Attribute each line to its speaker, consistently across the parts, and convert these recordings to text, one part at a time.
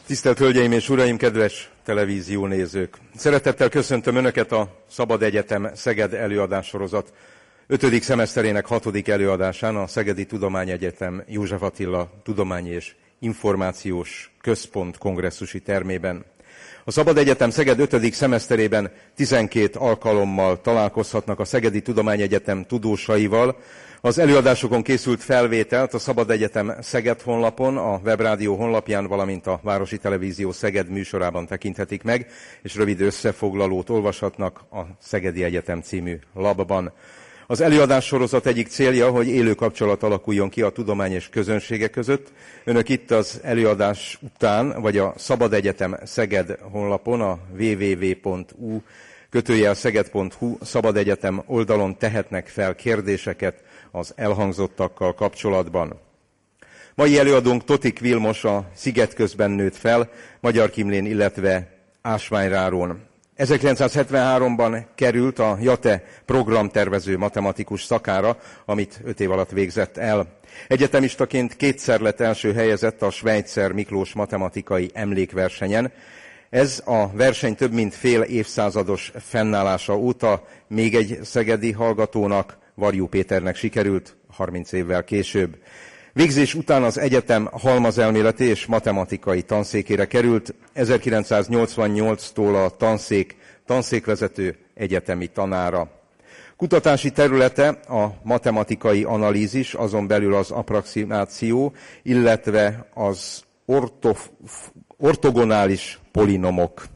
Speaker 1: Tisztelt Hölgyeim és Uraim, kedves televíziónézők! Szeretettel köszöntöm Önöket a Szabad Egyetem Szeged előadássorozat 5. szemeszterének 6. előadásán a Szegedi Tudományegyetem József Attila Tudományi és Információs Központ kongresszusi termében. A Szabad Egyetem Szeged 5. szemeszterében 12 alkalommal találkozhatnak a Szegedi Tudományegyetem tudósaival. Az előadásokon készült felvételt a Szabad Egyetem Szeged honlapon, a Webrádió honlapján, valamint a Városi Televízió Szeged műsorában tekinthetik meg, és rövid összefoglalót olvashatnak a Szegedi Egyetem című lapban. Az előadássorozat egyik célja, hogy élő kapcsolat alakuljon ki a tudomány és közönsége között. Önök itt az előadás után, vagy a Szabad Egyetem Szeged honlapon, a www.u/szeged.hu Szabad Egyetem oldalon tehetnek fel kérdéseket az elhangzottakkal kapcsolatban. Mai előadónk Totik Vilmos a Szigetközben nőtt fel, Magyar Kimlén, illetve Ásványráron. 1973-ban került a JATE programtervező matematikus szakára, amit 5 év alatt végzett el. Egyetemistaként 2-szer lett első helyezett a Schweitzer Miklós matematikai emlékversenyen. Ez a verseny több mint fél évszázados fennállása óta még egy szegedi hallgatónak, Varjú Péternek sikerült 30 évvel később. Végzés után az egyetem halmazelméleti és matematikai tanszékére került, 1988-tól a tanszékvezető egyetemi tanára. Kutatási területe a matematikai analízis, azon belül az approximáció, illetve az ortogonális polinomok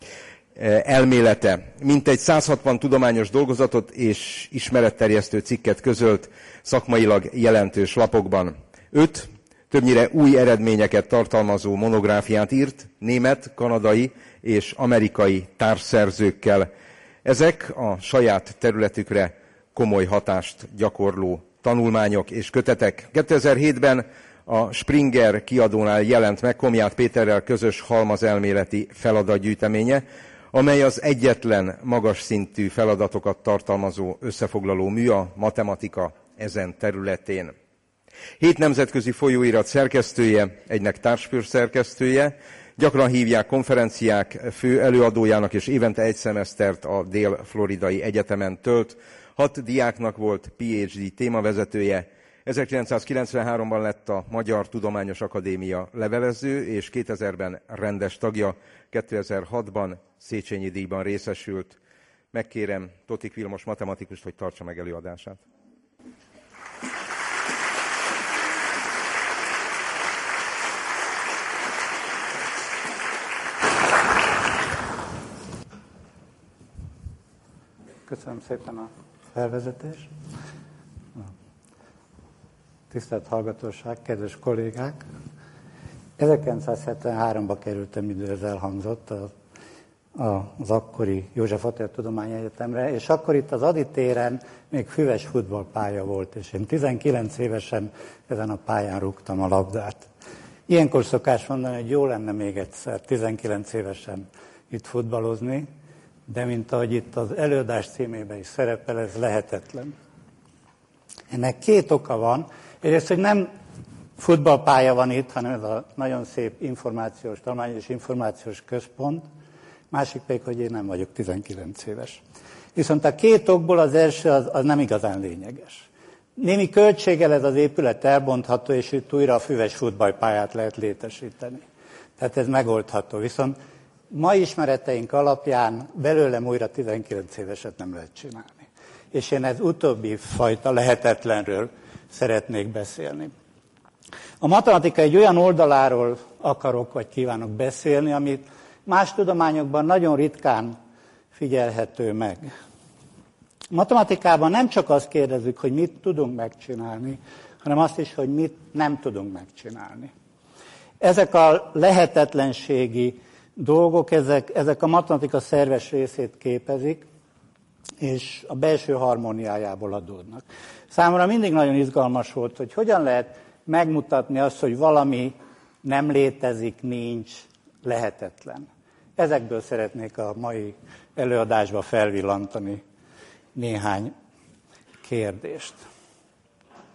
Speaker 1: elmélete. Mintegy 160 tudományos dolgozatot és ismeretterjesztő cikket közölt szakmailag jelentős lapokban. 5 többnyire új eredményeket tartalmazó monográfiát írt német, kanadai és amerikai társszerzőkkel. Ezek a saját területükre komoly hatást gyakorló tanulmányok és kötetek. 2007-ben a Springer kiadónál jelent meg Komját Péterrel közös halmazelméleti feladatgyűjteménye, amely az egyetlen magas szintű feladatokat tartalmazó összefoglaló mű a matematika ezen területén. 7 nemzetközi folyóirat szerkesztője, egynek társfőszerkesztője, gyakran hívják konferenciák fő előadójának, és évente 1 szemesztert a Dél-Floridai Egyetemen tölt. 6 diáknak volt PhD témavezetője. 1993-ban lett a Magyar Tudományos Akadémia levelező, és 2000-ben rendes tagja, 2006-ban Széchenyi díjban részesült. Megkérem Totik Vilmos matematikust, hogy tartsa meg előadását.
Speaker 2: Köszönöm szépen a felvezetést. Tisztelt hallgatóság, kedves kollégák! 1973-ban kerültem ide, ez elhangzott, az akkori József Attila Tudományegyetemre, és akkor itt az Ady téren még füves futballpálya volt, és én 19 évesen ezen a pályán rúgtam a labdát. Ilyenkor szokás mondani, hogy jó lenne még egyszer 19 évesen itt futballozni, de mint ahogy itt az előadás címében is szerepel, ez lehetetlen. Ennek 2 oka van. Egyrészt, hogy nem futballpálya van itt, hanem ez a nagyon szép információs, tanulmányi és információs központ. Másik pedig, hogy én nem vagyok 19 éves. Viszont a 2 okból az első az nem igazán lényeges. Némi költséggel ez az épület elbontható, és itt újra a füves futballpályát lehet létesíteni. Tehát ez megoldható. Viszont mai ismereteink alapján belőlem újra 19 éveset nem lehet csinálni. És én ez utóbbi fajta lehetetlenről szeretnék beszélni. A matematika egy olyan oldaláról akarok vagy kívánok beszélni, amit más tudományokban nagyon ritkán figyelhető meg. A matematikában nem csak azt kérdezzük, hogy mit tudunk megcsinálni, hanem azt is, hogy mit nem tudunk megcsinálni. Ezek a lehetetlenségi dolgok, ezek a matematika szerves részét képezik, és a belső harmóniájából adódnak. Számomra mindig nagyon izgalmas volt, hogy hogyan lehet megmutatni azt, hogy valami nem létezik, nincs, lehetetlen. Ezekből szeretnék a mai előadásba felvillantani néhány kérdést.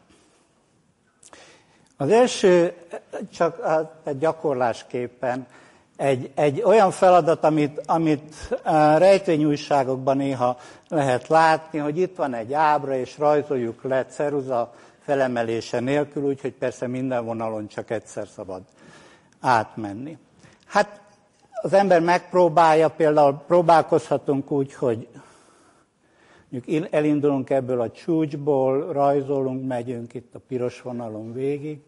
Speaker 2: Az első, csak gyakorlásképpen, egy olyan feladat, amit rejtvényújságokban néha lehet látni, hogy itt van egy ábra, és rajzoljuk le ceruza felemelése nélkül, úgyhogy persze minden vonalon csak egyszer szabad átmenni. Hát az ember megpróbálja, például próbálkozhatunk úgy, hogy mondjuk elindulunk ebből a csúcsból, rajzolunk, megyünk itt a piros vonalon végig,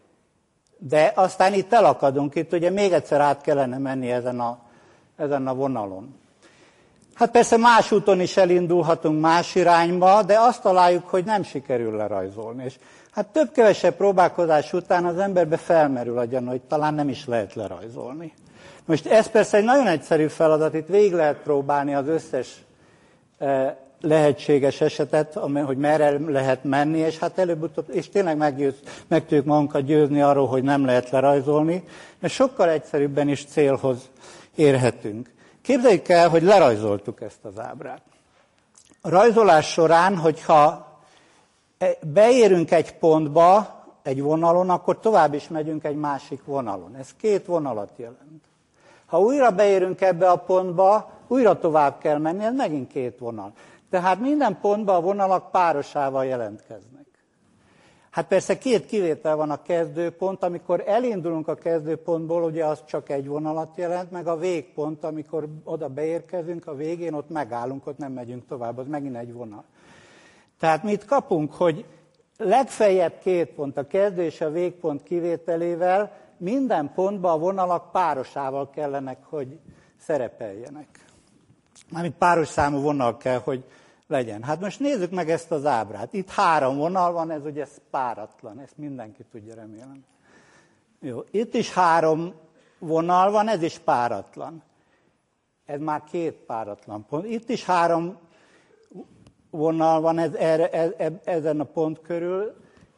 Speaker 2: de aztán itt elakadunk, itt ugye még egyszer át kellene menni ezen a vonalon. Hát persze más úton is elindulhatunk más irányba, de azt találjuk, hogy nem sikerül lerajzolni. És hát több-kevesebb próbálkozás után az emberbe felmerül a gyanú, hogy talán nem is lehet lerajzolni. Most ez persze egy nagyon egyszerű feladat, itt végig lehet próbálni az összes lehetséges esetet, hogy merre lehet menni, és hát előbb-utóbb, és tényleg meg tudjuk magunkat győzni arról, hogy nem lehet lerajzolni, mert sokkal egyszerűbben is célhoz érhetünk. Képzeljük el, hogy lerajzoltuk ezt az ábrát. A rajzolás során, hogyha beérünk egy pontba, egy vonalon, akkor tovább is megyünk egy másik vonalon. Ez 2 vonalat jelent. Ha újra beérünk ebbe a pontba, újra tovább kell menni, ez megint 2 vonal. Tehát minden pontban a vonalak párosával jelentkeznek. Hát persze 2 kivétel van, a kezdőpont, amikor elindulunk a kezdőpontból, ugye az csak egy vonalat jelent, meg a végpont, amikor oda beérkezünk, a végén ott megállunk, ott nem megyünk tovább, az megint egy vonal. Tehát mit kapunk, hogy legfeljebb 2 pont, a kezdő és a végpont kivételével minden pontban a vonalak párosával kellenek, hogy szerepeljenek. Mármint páros számú vonal kell, hogy legyen. Hát most nézzük meg ezt az ábrát. Itt 3 vonal van, ez ugye páratlan, ezt mindenki tudja, remélem. Jó, itt is 3 vonal van, ez is páratlan. Ez már 2 páratlan pont. Itt is 3 vonal van ezen a pont körül,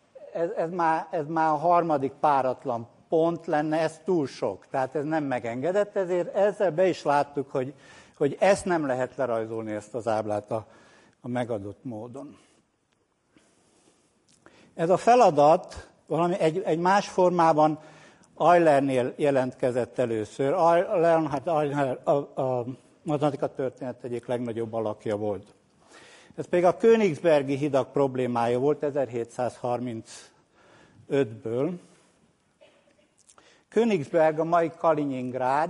Speaker 2: ez már a 3. páratlan pont lenne, ez túl sok, tehát ez nem megengedett, ezért ezzel be is láttuk, hogy ezt nem lehet lerajzolni, ezt az ábrát a megadott módon. Ez a feladat valami egy más formában Eulernél jelentkezett először. Euler a matematika történet egyik legnagyobb alakja volt. Ez pedig a Königsbergi hidak problémája volt 1735-ből. Königsberg a mai Kaliningrád,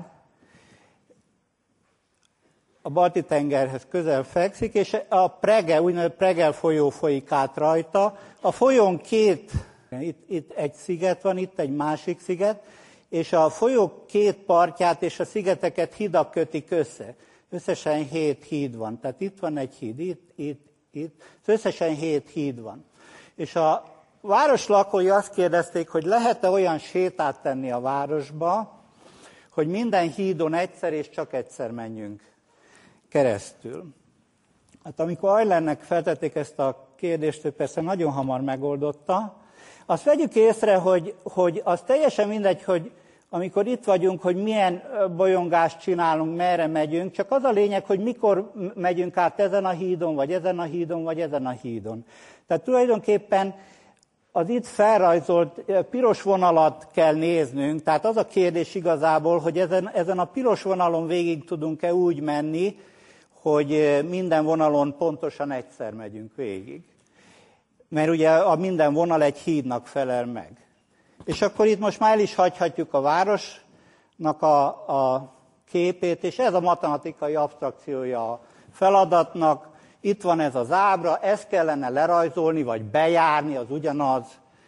Speaker 2: a Balti-tengerhez közel fekszik, és a Prege, úgynevezett Pregel folyó folyik át rajta. A folyón 2, itt egy sziget van, itt egy másik sziget, és a folyó 2 partját és a szigeteket hidak kötik össze. Összesen 7 híd van. Tehát itt van egy híd, itt. Összesen 7 híd van. És a város lakói azt kérdezték, hogy lehet-e olyan sétát tenni a városba, hogy minden hídon egyszer és csak egyszer menjünk keresztül. Hát amikor Eulernek feltették ezt a kérdést, ő persze nagyon hamar megoldotta. Azt vegyük észre, hogy az teljesen mindegy, hogy amikor itt vagyunk, hogy milyen bolyongást csinálunk, merre megyünk, csak az a lényeg, hogy mikor megyünk át ezen a hídon, vagy ezen a hídon, vagy ezen a hídon. Tehát tulajdonképpen az itt felrajzolt piros vonalat kell néznünk, tehát az a kérdés igazából, hogy ezen a piros vonalon végig tudunk-e úgy menni, hogy minden vonalon pontosan egyszer megyünk végig. Mert ugye a minden vonal egy hídnak felel meg. És akkor itt most már el is hagyhatjuk a városnak a képét, és ez a matematikai abstrakciója a feladatnak. Itt van ez az ábra, ezt kellene lerajzolni, vagy bejárni, az ugyanaz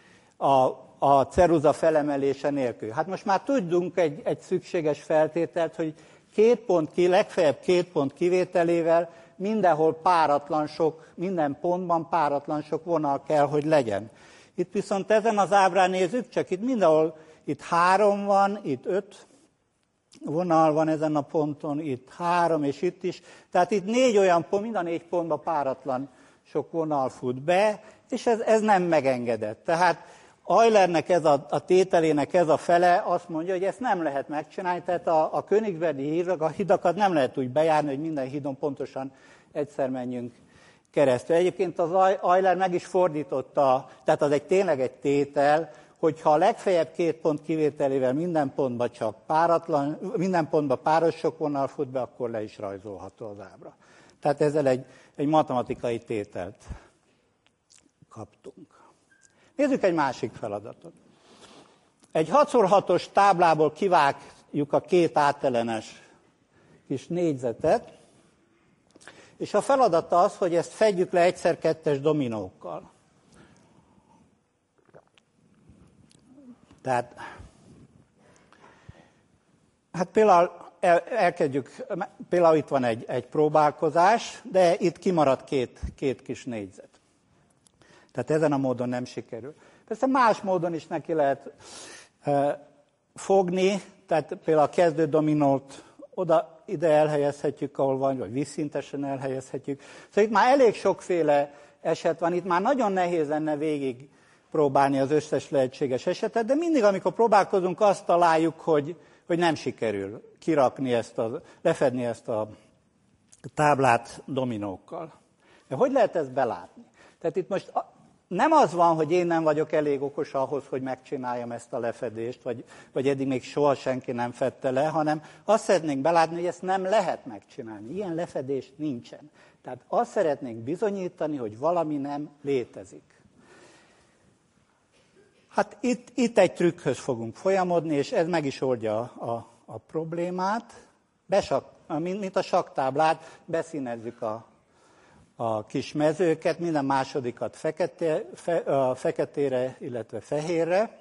Speaker 2: a ceruza felemelése nélkül. Hát most már tudunk egy szükséges feltételt, hogy legfeljebb 2 pont kivételével mindenhol páratlan sok, minden pontban páratlan sok vonal kell, hogy legyen. Itt viszont ezen az ábrán nézzük, csak itt mindenhol, itt 3 van, itt 5 vonal van ezen a ponton, itt 3, és itt is. Tehát itt 4 olyan pont, mind a 4 pontban páratlan sok vonal fut be, és ez nem megengedett. Tehát Eulernek a tételének ez a fele azt mondja, hogy ezt nem lehet megcsinálni, tehát a Königsbergi hidakat nem lehet úgy bejárni, hogy minden hídon pontosan egyszer menjünk keresztül. Egyébként az Euler meg is fordította, tehát az tényleg egy tétel, hogyha a legfeljebb 2 pont kivételével minden pontban páros sok vonal fut be, akkor le is rajzolható az ábra. Tehát ezzel egy matematikai tételt kaptunk. Nézzük egy másik feladatot. Egy 6x6-os táblából kivágjuk a 2 átelenes kis négyzetet, és a feladat az, hogy ezt fedjük le 1x2-es dominókkal. Tehát, hát például például itt van egy próbálkozás, de itt kimaradt két kis négyzet. Tehát ezen a módon nem sikerül. Persze más módon is neki lehet fogni, tehát például a kezdő dominót ide elhelyezhetjük, ahol van, vagy vízszintesen elhelyezhetjük. Szóval itt már elég sokféle eset van, itt már nagyon nehéz lenne végig próbálni az összes lehetséges esetet, de mindig, amikor próbálkozunk, azt találjuk, hogy nem sikerül kirakni lefedni ezt a táblát dominókkal. De hogy lehet ezt belátni? Tehát itt most nem az van, hogy én nem vagyok elég okos ahhoz, hogy megcsináljam ezt a lefedést, vagy eddig még soha senki nem fedte le, hanem azt szeretnénk belátni, hogy ezt nem lehet megcsinálni. Ilyen lefedés nincsen. Tehát azt szeretnénk bizonyítani, hogy valami nem létezik. Hát itt egy trükkhöz fogunk folyamodni, és ez meg is oldja a problémát. Mint a sakktáblát, beszínezzük a kis mezőket, minden másodikat feketére, illetve fehérre.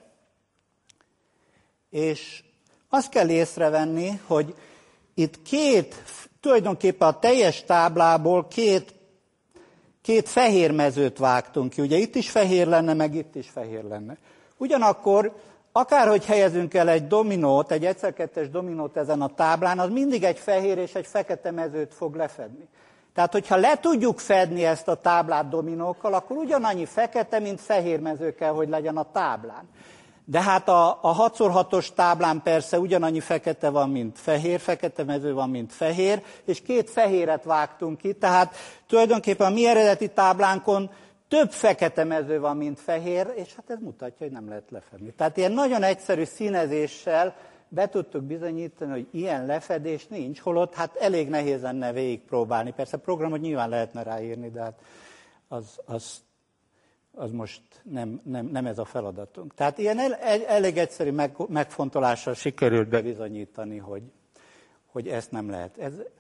Speaker 2: És azt kell észrevenni, hogy itt tulajdonképpen a teljes táblából két fehér mezőt vágtunk ki. Ugye itt is fehér lenne, meg itt is fehér lenne. Ugyanakkor, akárhogy helyezünk el egy dominót, egy 1x2-es dominót ezen a táblán, az mindig egy fehér és egy fekete mezőt fog lefedni. Tehát, hogyha le tudjuk fedni ezt a táblát dominókkal, akkor ugyanannyi fekete, mint fehér mező kell, hogy legyen a táblán. De hát a 6x6-os táblán persze ugyanannyi fekete van, mint fehér, fekete mező van, mint fehér, és 2 fehéret vágtunk ki, tehát tulajdonképpen a mi eredeti táblánkon több fekete mező van, mint fehér, és hát ez mutatja, hogy nem lehet lefedni. Tehát ilyen nagyon egyszerű színezéssel be tudtuk bizonyítani, hogy ilyen lefedés nincs, holott hát elég nehéz lenne végigpróbálni. Persze programot nyilván lehetne ráírni, de hát az most nem ez a feladatunk. Tehát ilyen elég egyszerű megfontolással sikerült bebizonyítani, hogy ezt nem lehet.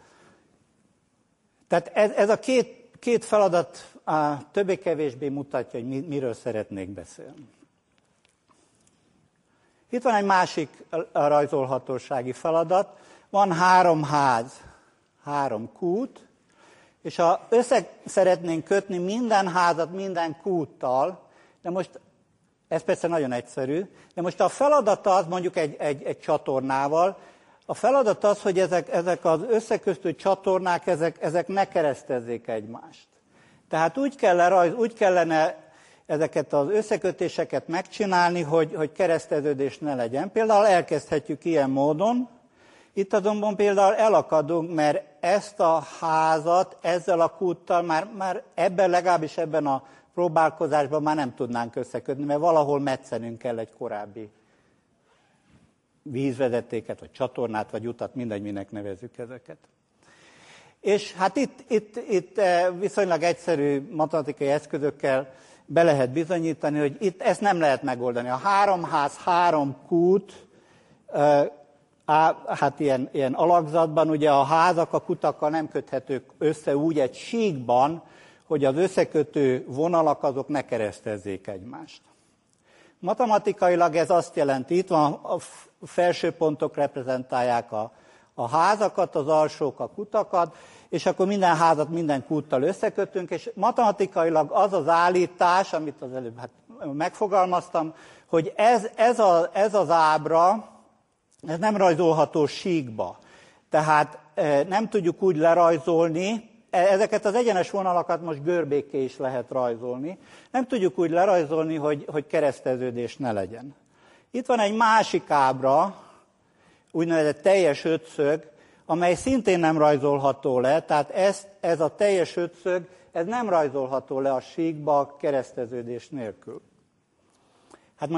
Speaker 2: Tehát ez a két feladat többé-kevésbé mutatja, hogy miről szeretnék beszélni. Itt van egy másik rajzolhatósági feladat. Van 3 ház, 3 kút, és össze szeretnénk kötni minden házat minden kúttal, de most ez persze nagyon egyszerű, de most a feladat az, mondjuk egy csatornával, a feladat az, hogy ezek az összekötő csatornák, ezek ne keresztezzék egymást. Tehát úgy kellene ezeket az összekötéseket megcsinálni, hogy kereszteződés ne legyen. Például elkezdhetjük ilyen módon, itt azonban például elakadunk, mert ezt a házat ezzel a kúttal már legalábbis ebben a próbálkozásban már nem tudnánk összekötni, mert valahol metszenünk kell egy korábbi vízvezetéket, vagy csatornát, vagy utat, mindegy, minek nevezzük ezeket. És hát itt viszonylag egyszerű matematikai eszközökkel be lehet bizonyítani, hogy itt ezt nem lehet megoldani. A 3 ház, 3 kút, hát ilyen alakzatban, ugye a házak a kutakkal nem köthetők össze úgy egy síkban, hogy az összekötő vonalak azok ne keresztezzék egymást. Matematikailag ez azt jelenti, itt van a felső pontok reprezentálják a házakat, az alsók a kutakat, és akkor minden házat minden kúttal összekötünk, és matematikailag az az állítás, amit az előbb megfogalmaztam, hogy ez az ábra, ez nem rajzolható síkba. Tehát nem tudjuk úgy lerajzolni, ezeket az egyenes vonalakat most görbékké is lehet rajzolni, nem tudjuk úgy lerajzolni, hogy kereszteződés ne legyen. Itt van egy másik ábra, úgynevezett teljes ötszög, amely szintén nem rajzolható le, tehát ez a teljes ötszög, ez nem rajzolható le a síkba kereszteződés nélkül. Hát most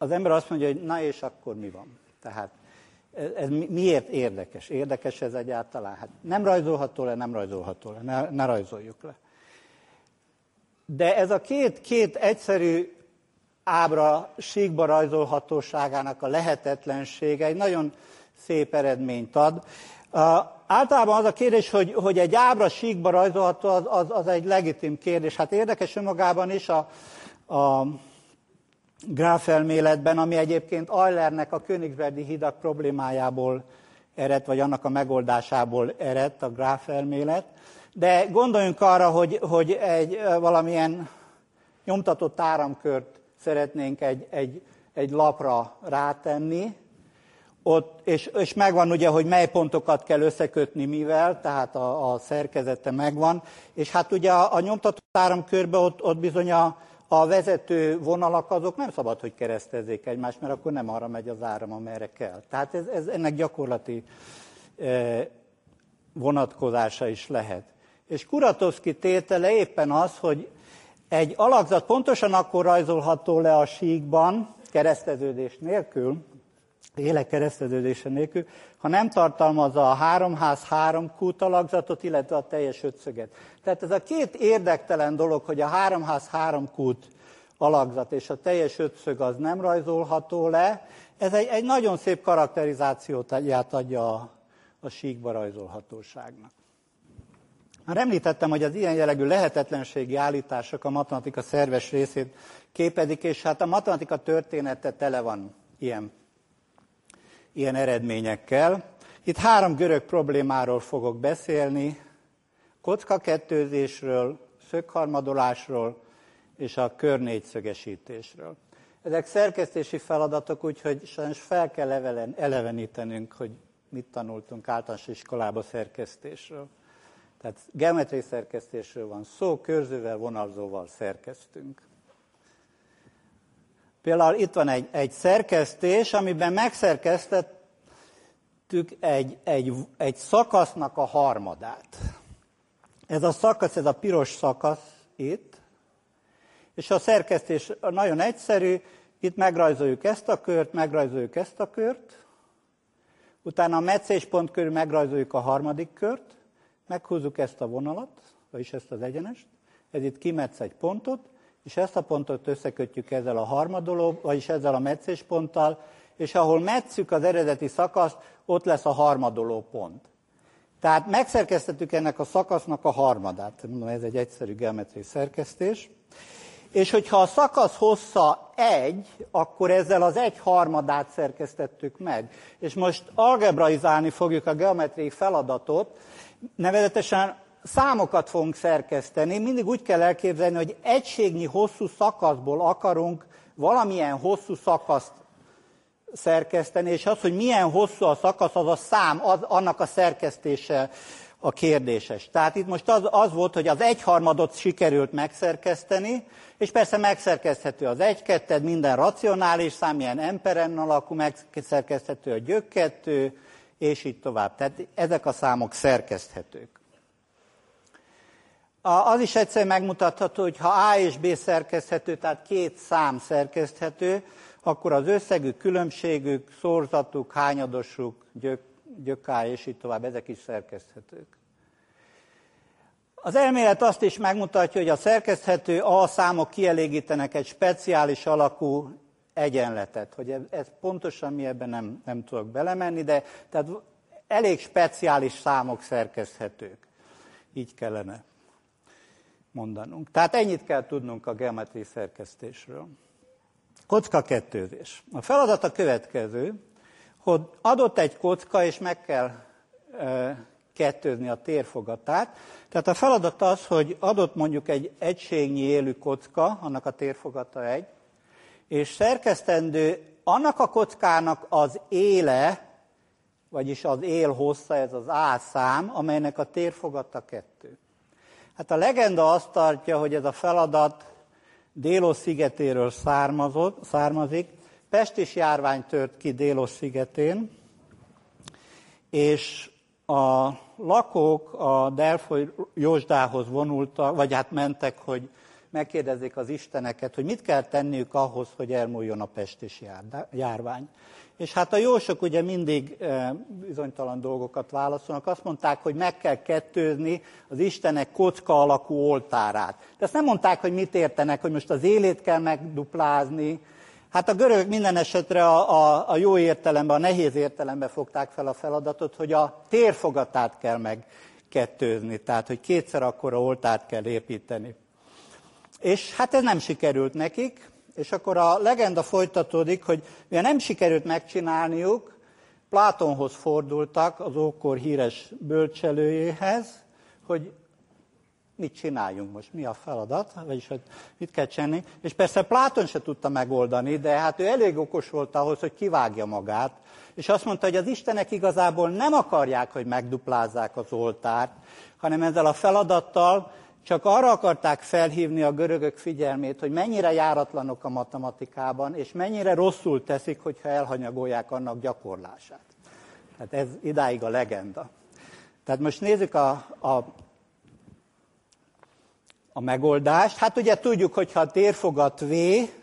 Speaker 2: az ember azt mondja, hogy na és akkor mi van? Tehát ez miért érdekes? Érdekes ez egyáltalán? Hát nem rajzolható le, nem rajzolható le, ne rajzoljuk le. De ez a két egyszerű ábra síkba rajzolhatóságának a lehetetlensége egy nagyon szép eredményt ad. Általában az a kérdés, hogy egy ábra síkba rajzolható, az egy legitim kérdés. Hát érdekes önmagában is a gráfelméletben, ami egyébként Eulernek a Königsbergi hidak problémájából ered, vagy annak a megoldásából ered a gráfelmélet. De gondoljunk arra, hogy egy valamilyen nyomtatott áramkört szeretnénk egy lapra rátenni, ott, és megvan ugye, hogy mely pontokat kell összekötni mivel, tehát a szerkezete megvan, és hát ugye a nyomtatott áramkörbe ott bizony a vezető vonalak azok nem szabad, hogy keresztezzék egymást, mert akkor nem arra megy az áram, amerre kell. Tehát ez ennek gyakorlati vonatkozása is lehet. És Kuratowski tétele éppen az, hogy egy alakzat pontosan akkor rajzolható le a síkban, kereszteződés nélkül, élek kereszteződése nélkül, ha nem tartalmazza a 3x3 kút alakzatot, illetve a teljes ötszöget. Tehát ez a két érdektelen dolog, hogy a 3x3 kút alakzat és a teljes ötszög az nem rajzolható le, ez egy nagyon szép karakterizációt adja a síkba rajzolhatóságnak. Már említettem, hogy az ilyen jellegű lehetetlenségi állítások a matematika szerves részét képezik, és hát a matematika története tele van ilyen eredményekkel. Itt 3 görög problémáról fogok beszélni, kockakettőzésről, szögharmadolásról és a körnégyszögesítésről. Ezek szerkesztési feladatok, úgyhogy sajnos fel kell elevenítenünk, hogy mit tanultunk általános iskolában szerkesztésről. Tehát geometriai szerkesztésről van szó, körzővel, vonalzóval szerkesztünk. Például itt van egy szerkesztés, amiben megszerkesztettük egy szakasznak a harmadát. Ez a szakasz, ez a piros szakasz itt, és a szerkesztés nagyon egyszerű, itt megrajzoljuk ezt a kört, megrajzoljuk ezt a kört, utána a meccéspont körül megrajzoljuk a harmadik kört, meghúzzuk ezt a vonalat, vagyis ezt az egyenest, ez itt kimetsz egy pontot, és ezt a pontot összekötjük ezzel a harmadoló, vagyis ezzel a meccésponttal, és ahol metszük az eredeti szakaszt, ott lesz a harmadoló pont. Tehát megszerkesztettük ennek a szakasznak a harmadát. Mondom, ez egy egyszerű geometriai szerkesztés. És hogyha a szakasz hossza 1, akkor ezzel az 1/3 szerkesztettük meg. És most algebraizálni fogjuk a geometriai feladatot, nevezetesen számokat fogunk szerkeszteni. Mindig úgy kell elképzelni, hogy egységnyi hosszú szakaszból akarunk valamilyen hosszú szakaszt szerkeszteni, és az, hogy milyen hosszú a szakasz, az a szám, annak a szerkesztése a kérdéses. Tehát itt most az volt, hogy az 1/3 sikerült megszerkeszteni, és persze megszerkeszthető az 1-2, minden racionális szám, ilyen n alakú, megszerkeszthető a gyök 2, és így tovább. Tehát ezek a számok szerkeszthetők. Az is egyszer megmutatható, hogy ha A és B szerkeszthető, tehát 2 szám szerkeszthető, akkor az összegük, különbségük, szorzatuk, hányadosuk, gyökáj, és így tovább, ezek is szerkeszthetők. Az elmélet azt is megmutatja, hogy a szerkeszthető A számok kielégítenek egy speciális alakú egyenletet. Hogy ez pontosan mi, ebben nem tudok belemenni, de tehát elég speciális számok szerkeszthetők. Így kellene mondanunk. Tehát ennyit kell tudnunk a geometriai szerkesztésről. Kockakettőzés. A feladat a következő, hogy adott egy kocka, és meg kell kettőzni a térfogatát. Tehát a feladat az, hogy adott mondjuk egy egységnyi élő kocka, annak a térfogata 1, és szerkesztendő annak a kockának az éle, vagyis az él hossza, ez az A szám, amelynek a térfogata 2. Hát a legenda azt tartja, hogy ez a feladat Délos szigetéről származik. Pestis járvány tört ki Délos szigetén, és a lakók a Delfoi Józsdához vonultak, vagy hát mentek, hogy megkérdezzék az isteneket, hogy mit kell tenniük ahhoz, hogy elmúljon a pestis járvány. És hát a jósok ugye mindig bizonytalan dolgokat válaszolnak. Azt mondták, hogy meg kell kettőzni az istenek kocka alakú oltárát. De azt nem mondták, hogy mit értenek, hogy most az élét kell megduplázni. Hát a görögök minden esetre a jó értelemben, a nehéz értelemben fogták fel a feladatot, hogy a térfogatát kell megkettőzni. Tehát, hogy kétszer akkora oltárt kell építeni. És hát ez nem sikerült nekik. És akkor a legenda folytatódik, hogy mivel nem sikerült megcsinálniuk, Plátonhoz fordultak, az ókor híres bölcselőjéhez, hogy mit csináljunk most, mi a feladat, vagyis hogy mit kell csinálni. És persze Pláton se tudta megoldani, de hát ő elég okos volt ahhoz, hogy kivágja magát, és azt mondta, hogy az istenek igazából nem akarják, hogy megduplázzák az oltárt, hanem ezzel a feladattal csak arra akarták felhívni a görögök figyelmét, hogy mennyire járatlanok a matematikában, és mennyire rosszul teszik, hogyha elhanyagolják annak gyakorlását. Tehát ez idáig a legenda. Tehát most nézzük a megoldást. Hát ugye tudjuk, hogy ha a térfogat V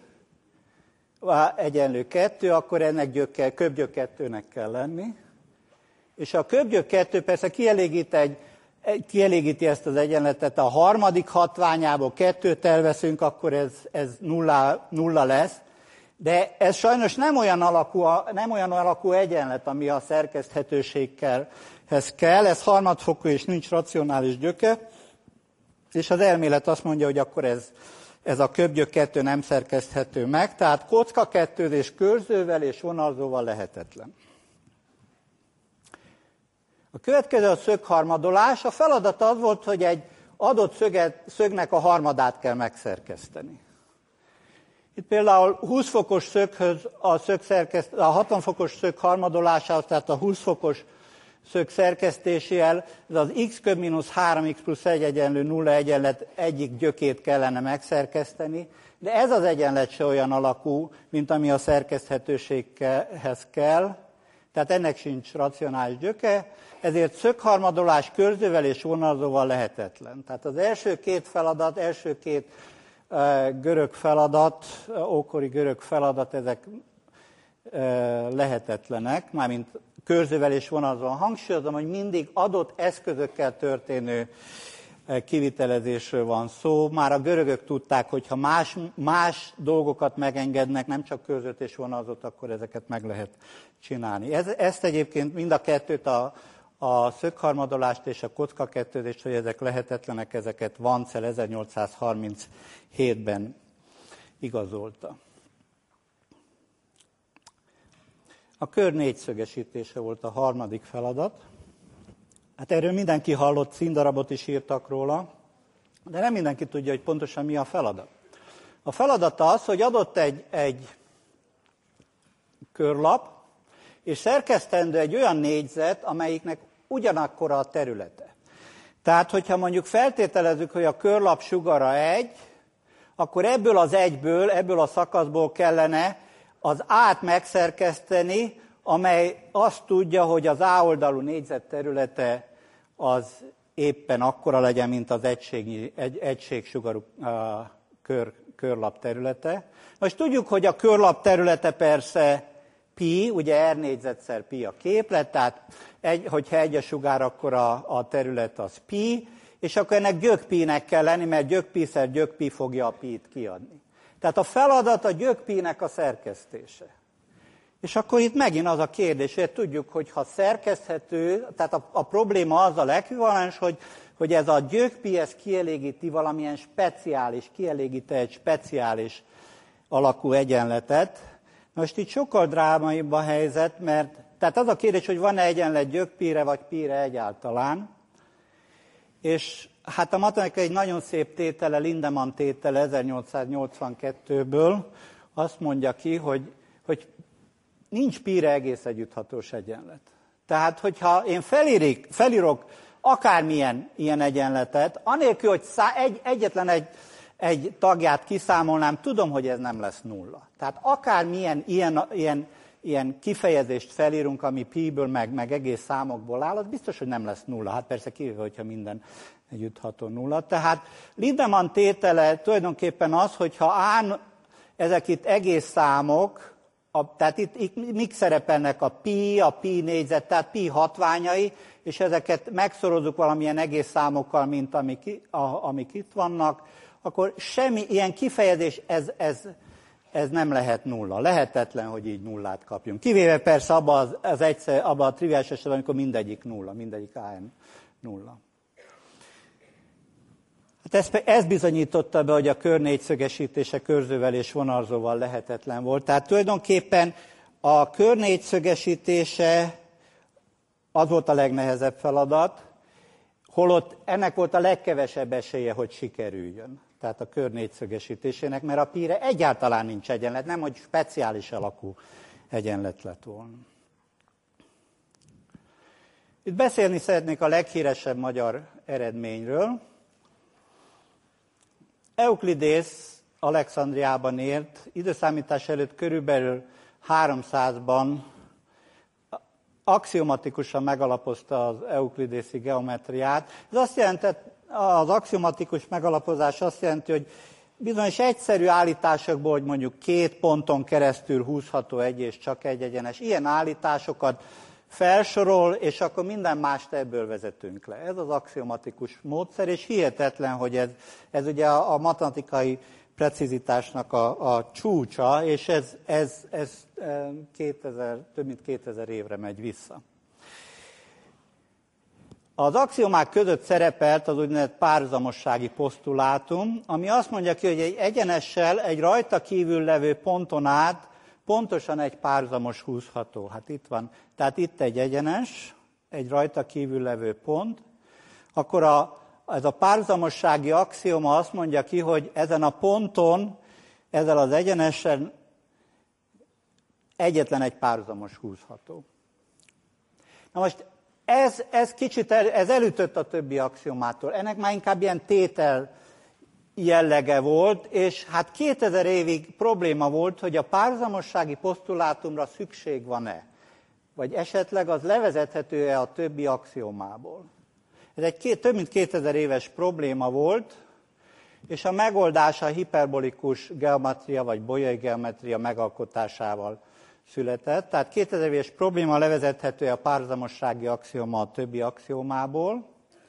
Speaker 2: egyenlő 2, akkor ennek köbgyök 2-nek kell lenni. És a köbgyök 2 persze kielégíti ezt az egyenletet, a harmadik hatványából 2-t elveszünk, akkor ez nulla lesz. De ez sajnos nem olyan alakú egyenlet, ami a szerkeszthetőséghez kell. Ez harmadfokú és nincs racionális gyöke. És az elmélet azt mondja, hogy akkor ez a köbgyök 2 nem szerkeszthető meg. Tehát kocka kettőzés körzővel és vonalzóval lehetetlen. A következő a szögharmadolás. A feladat az volt, hogy egy adott szögnek a harmadát kell megszerkeszteni. Itt például 20 fokos szöghöz a 60 fokos szög harmadolásához, tehát a 20 fokos szög szerkesztésével, ez az x köb mínusz 3x plusz 1 egyenlő 0 egyenlet egyik gyökét kellene megszerkeszteni, de ez az egyenlet se olyan alakú, mint ami a szerkeszthetőséghez kell, tehát ennek sincs racionális gyöke, ezért szögharmadolás körzővel és vonalzóval lehetetlen. Tehát az első két görög feladat, ókori görög feladat, ezek lehetetlenek, mármint körzővel és vonalzóval. Hangsúlyozom, hogy mindig adott eszközökkel történő kivitelezésről van szó. Már a görögök tudták, hogy ha más dolgokat megengednek, nem csak körzőt és vonalzót, akkor ezeket meg lehet csinálni. Ezt egyébként mind a kettőt, a szögharmadolást és a kockakettőzést, hogy ezek lehetetlenek, ezeket Vancel 1837-ben igazolta. A kör négyszögesítése volt a harmadik feladat. Hát erről mindenki hallott, színdarabot is írtak róla, de nem mindenki tudja, hogy pontosan mi a feladat. A feladat az, hogy adott egy körlap, és szerkesztendő egy olyan négyzet, amelyiknek ugyanakkora a területe. Tehát, hogyha mondjuk feltételezzük, hogy a körlap sugara 1, akkor ebből a szakaszból kellene az A-t megszerkeszteni, amely azt tudja, hogy az A oldalú négyzet területe az éppen akkora legyen, mint az egységsugarú körlap területe. Most tudjuk, hogy a körlap területe persze pi, ugye R négyzetszer pi a képlet, tehát hogyha egy a sugár, akkor a terület az pi, és akkor ennek gyökpinek kell lenni, mert gyökpiszer gyökpi fogja a pi-t kiadni. Tehát a feladat a gyökpinek a szerkesztése. És akkor itt megint az a kérdés, hogy tudjuk, hogy ha szerkeszthető, tehát a probléma az a ekvivalens, hogy ez a gyökpi, ez kielégíti valamilyen kielégít egy speciális alakú egyenletet. Most itt sokkal drámaibb a helyzet, mert tehát az a kérdés, hogy van-e egyenlet gyökpire vagy pire egyáltalán. És hát a matematika egy nagyon szép tétele, Lindemann tétele 1882-ből azt mondja ki, hogy nincs pire egész együtthatós egyenlet. Tehát, hogyha én felírok akármilyen ilyen egyenletet, anélkül, hogy egyetlen egy tagját kiszámolnám, tudom, hogy ez nem lesz nulla. Tehát akármilyen ilyen ilyen kifejezést felírunk, ami pi-ből, meg egész számokból áll, az biztos, hogy nem lesz nulla. Hát persze kivéve, hogyha minden együtt ható nulla. Tehát Lindemann tétele tulajdonképpen az, hogyha ezek itt egész számok, tehát itt mik szerepelnek a pi négyzet, tehát pi hatványai, és ezeket megszorozzuk valamilyen egész számokkal, mint amik itt vannak, akkor semmi ilyen kifejezés, ez nem lehet nulla. Lehetetlen, hogy így nullát kapjunk. Kivéve persze abban a triviális esetben, amikor mindegyik nulla, mindegyik AN nulla. Hát ez bizonyította be, hogy a kör négyszögesítése körzővel és vonalzóval lehetetlen volt. Tehát tulajdonképpen a kör négyszögesítése az volt a legnehezebb feladat, holott ennek volt a legkevesebb esélye, hogy sikerüljön. Tehát a kör négyszögesítésének, mert a pi-re egyáltalán nincs egyenlet, nem hogy speciális alakú egyenlet lett volna. Itt beszélni szeretnék a leghíresebb magyar eredményről. Euklidész Alexandriában élt, időszámítás előtt körülbelül 300-ban axiomatikusan megalapozta az euklidészi geometriát. Ez azt jelenti, az axiomatikus megalapozás azt jelenti, hogy bizonyos egyszerű állításokból, hogy mondjuk 2 ponton keresztül húzható egy és csak egy egyenes, ilyen állításokat felsorol, és akkor minden mást ebből vezetünk le. Ez az axiomatikus módszer, és hihetetlen, hogy ez ugye a matematikai precizitásnak a csúcsa, és ez több mint 2000 évre megy vissza. Az axiomák között szerepelt az úgynevezett párhuzamossági posztulátum, ami azt mondja ki, hogy egy egyenessel egy rajta kívül levő ponton át pontosan egy párhuzamos húzható. Hát itt van. Tehát itt egy egyenes, egy rajta kívül levő pont, akkor ez a párhuzamossági axioma azt mondja ki, hogy ezen a ponton, ezzel az egyenesen egyetlen egy párhuzamos húzható. Na most ez kicsit elütött a többi axiomától. Ennek már inkább ilyen tétel jellege volt, és hát 2000 évig probléma volt, hogy a párhuzamossági posztulátumra szükség van-e, vagy esetleg az levezethető-e a többi axiomából. Ez egy több mint 2000 éves probléma volt, és a megoldása a hiperbolikus geometria, vagy bolyai geometria megalkotásával született. Tehát 2000 éves probléma levezethető a párhuzamossági axioma a többi axiomából,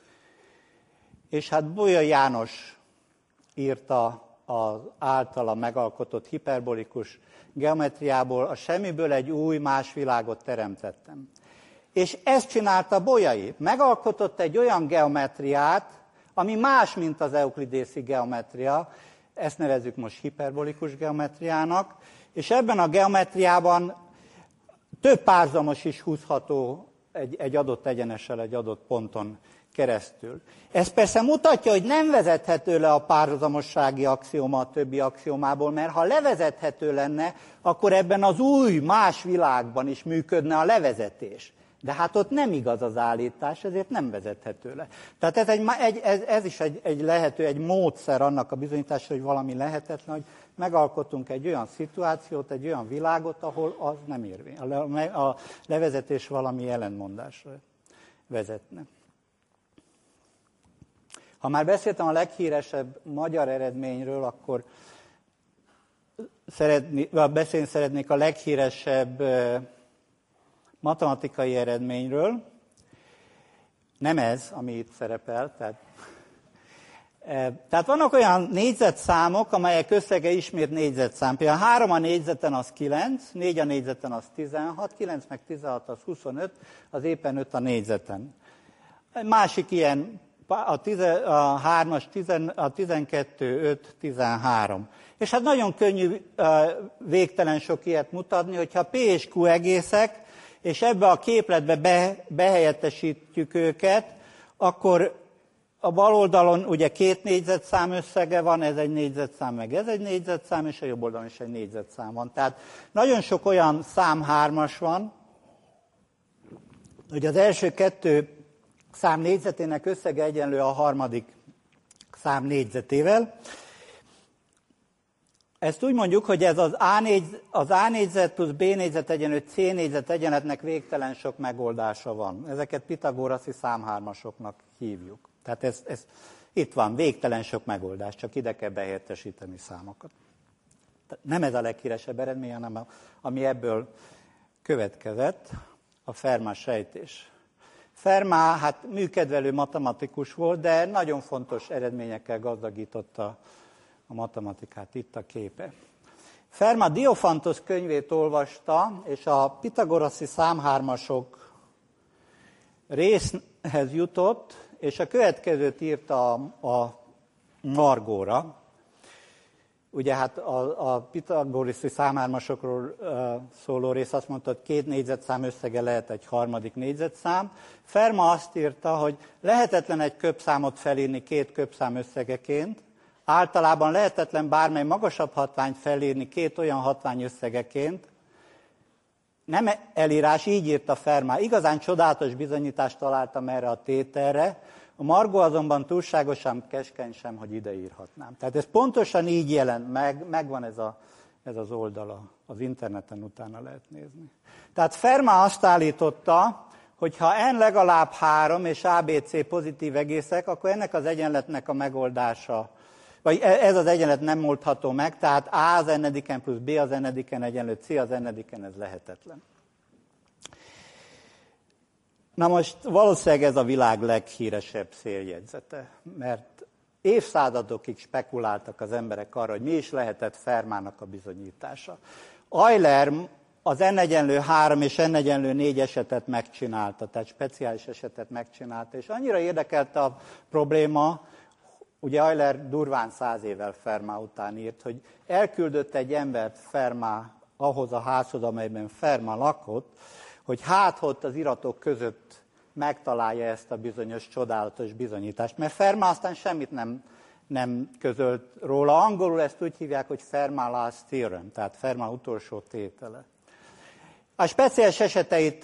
Speaker 2: és hát Bolyai János írta az általa megalkotott hiperbolikus geometriából, a semmiből egy új, más világot teremtettem. És ezt csinálta Bolyai. Megalkotott egy olyan geometriát, ami más, mint az euklidészi geometria, ezt nevezzük most hiperbolikus geometriának, és ebben a geometriában több párhuzamos is húzható egy adott egyenessel, egy adott ponton keresztül. Ez persze mutatja, hogy nem vezethető le a párhuzamossági axioma a többi axiomából, mert ha levezethető lenne, akkor ebben az új, más világban is működne a levezetés. De hát ott nem igaz az állítás, ezért nem vezethető le. Tehát ez is egy módszer annak a bizonyításra, hogy valami lehetetlen, hogy megalkotunk egy olyan szituációt, egy olyan világot, ahol az nem érvény. A levezetés valami ellentmondásra vezetne. Ha már beszéltem a leghíresebb magyar eredményről, akkor beszélni szeretnék a leghíresebb matematikai eredményről. Nem ez, ami itt szerepel. Tehát vannak olyan négyzetszámok, amelyek összege ismét négyzetszám. Például 3 a négyzeten az 9, 4 a négyzeten az 16, 9 meg 16 az 25, az éppen 5 a négyzeten. Másik ilyen, a 3-as, a 12, 5, 13. És hát nagyon könnyű végtelen sok ilyet mutatni, hogyha P és Q egészek, és ebbe a képletbe behelyettesítjük őket, akkor a bal oldalon ugye 2 négyzetszám összege van, ez egy négyzetszám, meg ez egy négyzetszám, és a jobb oldalon is egy négyzetszám van. Tehát nagyon sok olyan szám 3-as van, hogy az első 2 szám négyzetének összege egyenlő a harmadik szám négyzetével. Ezt úgy mondjuk, hogy ez az A négyzet plusz B négyzet egyenlő C négyzet egyenletnek végtelen sok megoldása van. Ezeket pitagóraszi számhármasoknak hívjuk. Tehát ez itt van, végtelen sok megoldás, csak ide kell behelyettesíteni számokat. Nem ez a leghíresebb eredmény, hanem ami ebből következett, a Fermat sejtés. Fermat, hát műkedvelő matematikus volt, de nagyon fontos eredményekkel gazdagította a matematikát, itt a képe. Fermat Diophantos könyvét olvasta, és a pitagóraszi számhármasok részhez jutott, és a következőt írta a margóra. Ugye hát a pitagóraszi számhármasokról szóló rész azt mondta, hogy 2 négyzetszám összege lehet egy harmadik négyzetszám. Fermat azt írta, hogy lehetetlen egy köbszámot felírni 2 köbszám összegeként, általában lehetetlen bármely magasabb hatványt felírni 2 olyan hatvány összegeként. Nem elírás, így írta Fermat. Igazán csodálatos bizonyítást találtam erre a tételre. A margó azonban túlságosan keskeny sem, hogy ide írhatnám. Tehát ez pontosan így jelent meg, megvan ez az oldala, az interneten utána lehet nézni. Tehát Fermat azt állította, hogy ha n legalább 3 és ABC pozitív egészek, akkor ennek az egyenletnek a megoldása, vagy ez az egyenlet nem oldható meg, tehát A az n-ediken plusz B az n-ediken egyenlő C az n-ediken, ez lehetetlen. Na most valószínűleg ez a világ leghíresebb széljegyzete, mert évszázadokig spekuláltak az emberek arra, hogy mi is lehetett Fermatnak a bizonyítása. Euler az n egyenlő 3 és n egyenlő 4 esetet megcsinálta, tehát speciális esetet megcsinálta, és annyira érdekelte a probléma, ugye Euler durván 100 évvel Fermat után írt, hogy elküldött egy embert Fermat ahhoz a házhoz, amelyben Fermat lakott, hogy ott az iratok között megtalálja ezt a bizonyos csodálatos bizonyítást. Mert Fermat aztán semmit nem közölt róla. Angolul ezt úgy hívják, hogy Fermat last theorem, tehát Fermat utolsó tétele. A speciális eseteit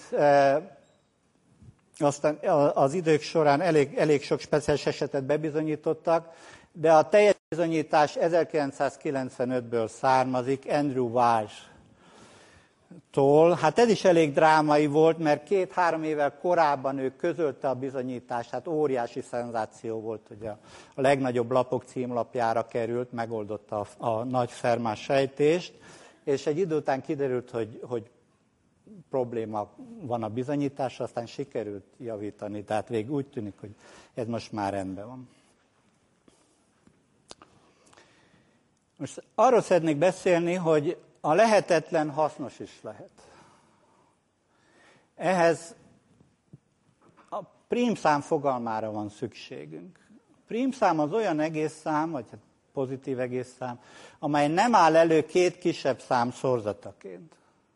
Speaker 2: aztán az idők során elég sok speciális esetet bebizonyítottak, de a teljes bizonyítás 1995-ből származik, Andrew Walsh-tól. Hát ez is elég drámai volt, mert 2-3 évvel korábban ő közölte a bizonyítást, hát óriási szenzáció volt, hogy a legnagyobb lapok címlapjára került, megoldotta a nagy Fermat sejtést, és egy idő után kiderült, hogy probléma van a bizonyításra, aztán sikerült javítani, tehát végig úgy tűnik, hogy ez most már rendben van. Most arról szeretnék beszélni, hogy a lehetetlen hasznos is lehet. Ehhez a prímszám fogalmára van szükségünk. A prímszám az olyan egészszám, vagy pozitív egészszám, amely nem áll elő 2 kisebb szám szorzataként.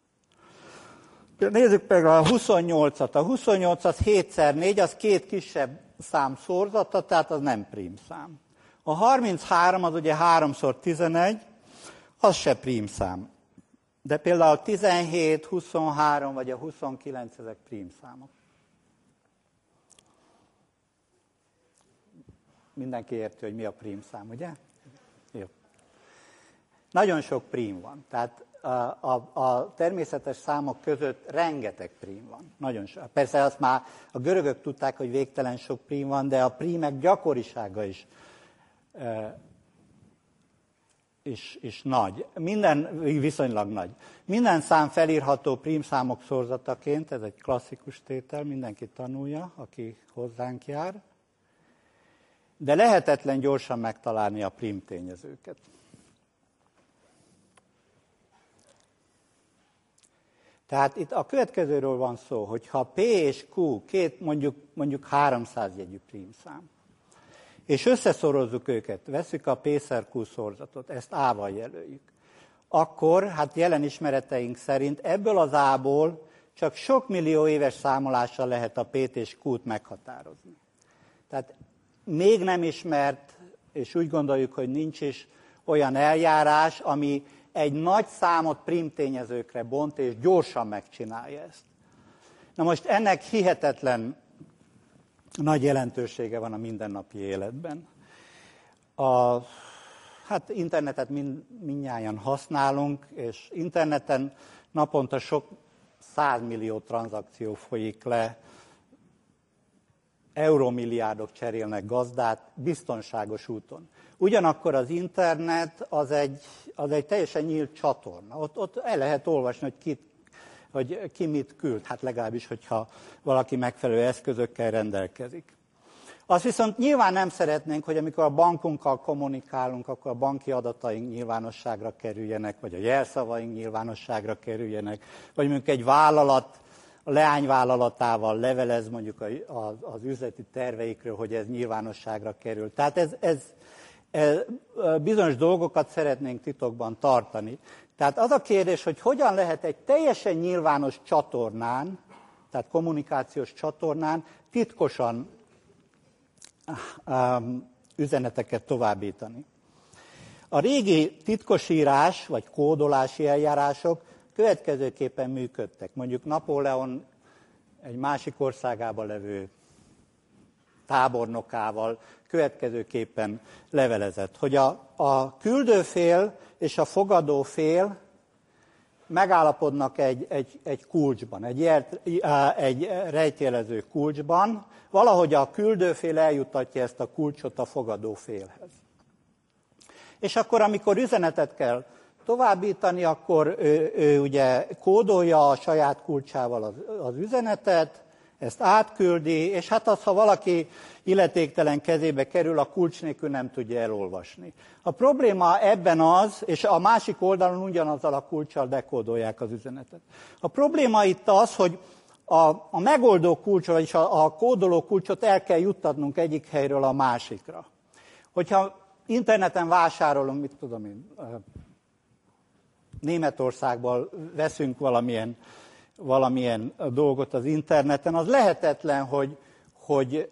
Speaker 2: Nézzük meg a 28-at. A 28 az 7x4, az 2 kisebb szám szorzata, tehát az nem prímszám. A 33 az ugye 3x11, az se prímszám. De például a 17, 23 vagy a 29, ezek prímszámok. Mindenki érti, hogy mi a prímszám, ugye? Jó. Nagyon sok prím van. Tehát a természetes számok között rengeteg prím van. Nagyon sok. Persze azt már a görögök tudták, hogy végtelen sok prím van, de a prímek gyakorisága is nagy. Minden viszonylag nagy. Minden szám felírható prímszámok szorzataként, ez egy klasszikus tétel, mindenki tanulja, aki hozzánk jár. De lehetetlen gyorsan megtalálni a prím tényezőket. Tehát itt a következőről van szó, hogy ha P és Q mondjuk 300 jegyű prímszám, és összeszorozzuk őket, vesszük a P/Q szorzatot, ezt A-val jelöljük, akkor, hát jelen ismereteink szerint ebből az A-ból csak sok millió éves számolással lehet a P-t és Q-t meghatározni. Tehát még nem ismert, és úgy gondoljuk, hogy nincs is olyan eljárás, ami egy nagy számot prímtényezőkre bont, és gyorsan megcsinálja ezt. Na most ennek hihetetlen nagy jelentősége van a mindennapi életben. hát internetet mindnyájan használunk, és interneten naponta sok 100 millió tranzakció folyik le, eurómilliárdok cserélnek gazdát biztonságos úton. Ugyanakkor az internet az egy teljesen nyílt csatorna. Ott el lehet olvasni, hogy ki mit küld, hát legalábbis, hogyha valaki megfelelő eszközökkel rendelkezik. Azt viszont nyilván nem szeretnénk, hogy amikor a bankunkkal kommunikálunk, akkor a banki adataink nyilvánosságra kerüljenek, vagy a jelszavaink nyilvánosságra kerüljenek, vagy mondjuk egy vállalat a leányvállalatával levelez mondjuk az üzleti terveikről, hogy ez nyilvánosságra kerül. Tehát ez bizonyos dolgokat szeretnénk titokban tartani. Tehát az a kérdés, hogy hogyan lehet egy teljesen nyilvános csatornán, tehát kommunikációs csatornán titkosan üzeneteket továbbítani. A régi titkosírás vagy kódolási eljárások következőképpen működtek. Mondjuk Napóleon egy másik országában levő tábornokával következőképpen levelezett, hogy a küldőfél és a fogadófél megállapodnak egy kulcsban, egy rejtjelező kulcsban, valahogy a küldőfél eljuttatja ezt a kulcsot a fogadófélhez. És akkor, amikor üzenetet kell továbbítani, akkor ő ugye kódolja a saját kulcsával az üzenetet, ezt átküldi, és hát az, ha valaki illetéktelen kezébe kerül, a kulcs nélkül nem tudja elolvasni. A probléma ebben az, és a másik oldalon ugyanazzal a kulccsal dekódolják az üzenetet. A probléma itt az, hogy a megoldó kulcsot, vagyis a kódoló kulcsot el kell juttatnunk egyik helyről a másikra. Hogyha interneten vásárolunk, mit tudom én, Németországból veszünk valamilyen dolgot az interneten, az lehetetlen, hogy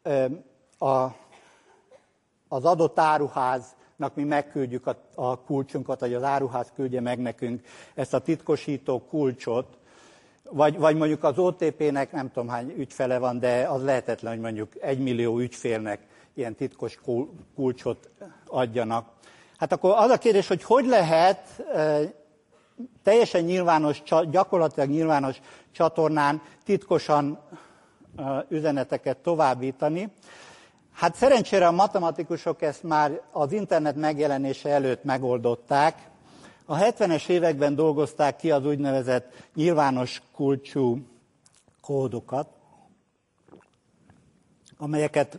Speaker 2: az adott áruháznak mi megküldjük a kulcsunkat, vagy az áruház küldje meg nekünk ezt a titkosító kulcsot, vagy mondjuk az OTP-nek nem tudom hány ügyfele van, de az lehetetlen, hogy mondjuk 1 millió ügyfélnek ilyen titkos kulcsot adjanak. Hát akkor az a kérdés, hogy lehet teljesen nyilvános, gyakorlatilag nyilvános csatornán titkosan üzeneteket továbbítani. Hát szerencsére a matematikusok ezt már az internet megjelenése előtt megoldották. A 70-es években dolgozták ki az úgynevezett nyilvános kulcsú kódokat, amelyeket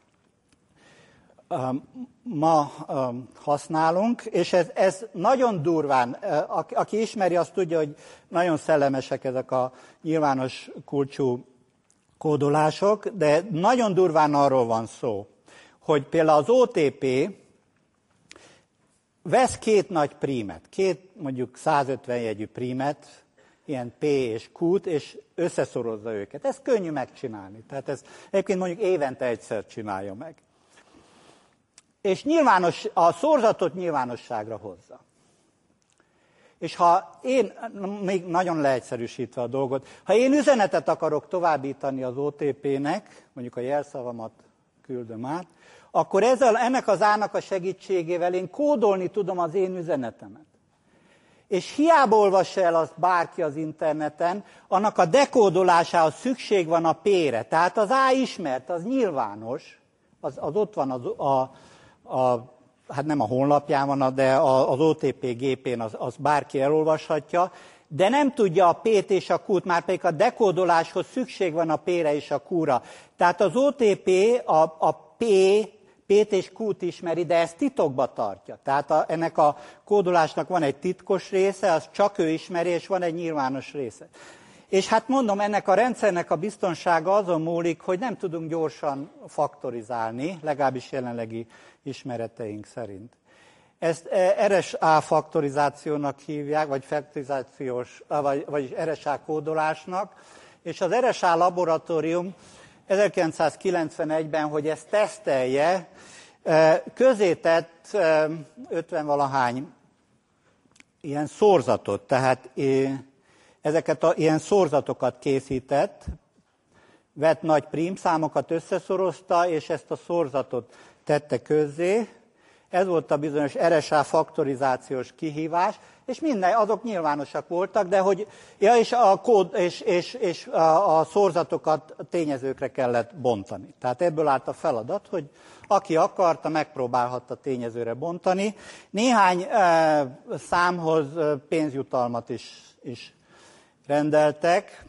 Speaker 2: ma használunk, és ez nagyon durván, aki ismeri, azt tudja, hogy nagyon szellemesek ezek a nyilvános kulcsú kódolások, de nagyon durván arról van szó, hogy például az OTP vesz 2 nagy prímet, 2 mondjuk 150 jegyű prímet, ilyen P és Q-t, és összeszorozza őket. Ez könnyű megcsinálni. Tehát ez egyébként mondjuk évente egyszer csinálja meg. És a szorzatot nyilvánosságra hozza. És ha én, még nagyon leegyszerűsítve a dolgot, ha én üzenetet akarok továbbítani az OTP-nek, mondjuk a jelszavamat küldöm át, akkor ennek az A-nak a segítségével én kódolni tudom az én üzenetemet. És hiába olvassa el azt bárki az interneten, annak a dekódolásához szükség van a P-re. Tehát az A ismert, az nyilvános, az ott van hát nem a honlapján van, de az OTP gépén az bárki elolvashatja, de nem tudja a P-t és a Q-t, már pedig a dekódoláshoz szükség van a P-re és a Q-ra. Tehát az OTP a P-t és Q-t ismeri, de ezt titokba tartja. Tehát ennek a kódolásnak van egy titkos része, az csak ő ismeri, és van egy nyilvános része. És hát mondom, ennek a rendszernek a biztonsága azon múlik, hogy nem tudunk gyorsan faktorizálni, legalábbis jelenlegi ismereteink szerint. Ezt RSA faktorizációnak hívják, vagy vagyis RSA kódolásnak, és az RSA laboratórium 1991-ben, hogy ezt tesztelje, közzétett 50-valahány ilyen szorzatot, tehát ezeket ilyen szorzatokat készített, vett nagy prímszámokat, összeszorozta, és ezt a szorzatot tette közzé. Ez volt a bizonyos RSA faktorizációs kihívás, és minden, azok nyilvánosak voltak, de hogy, ja, és a kód és a szorzatokat tényezőkre kellett bontani. Tehát ebből állt a feladat, hogy aki akarta, megpróbálhatta tényezőre bontani. Néhány számhoz pénzjutalmat is rendeltek.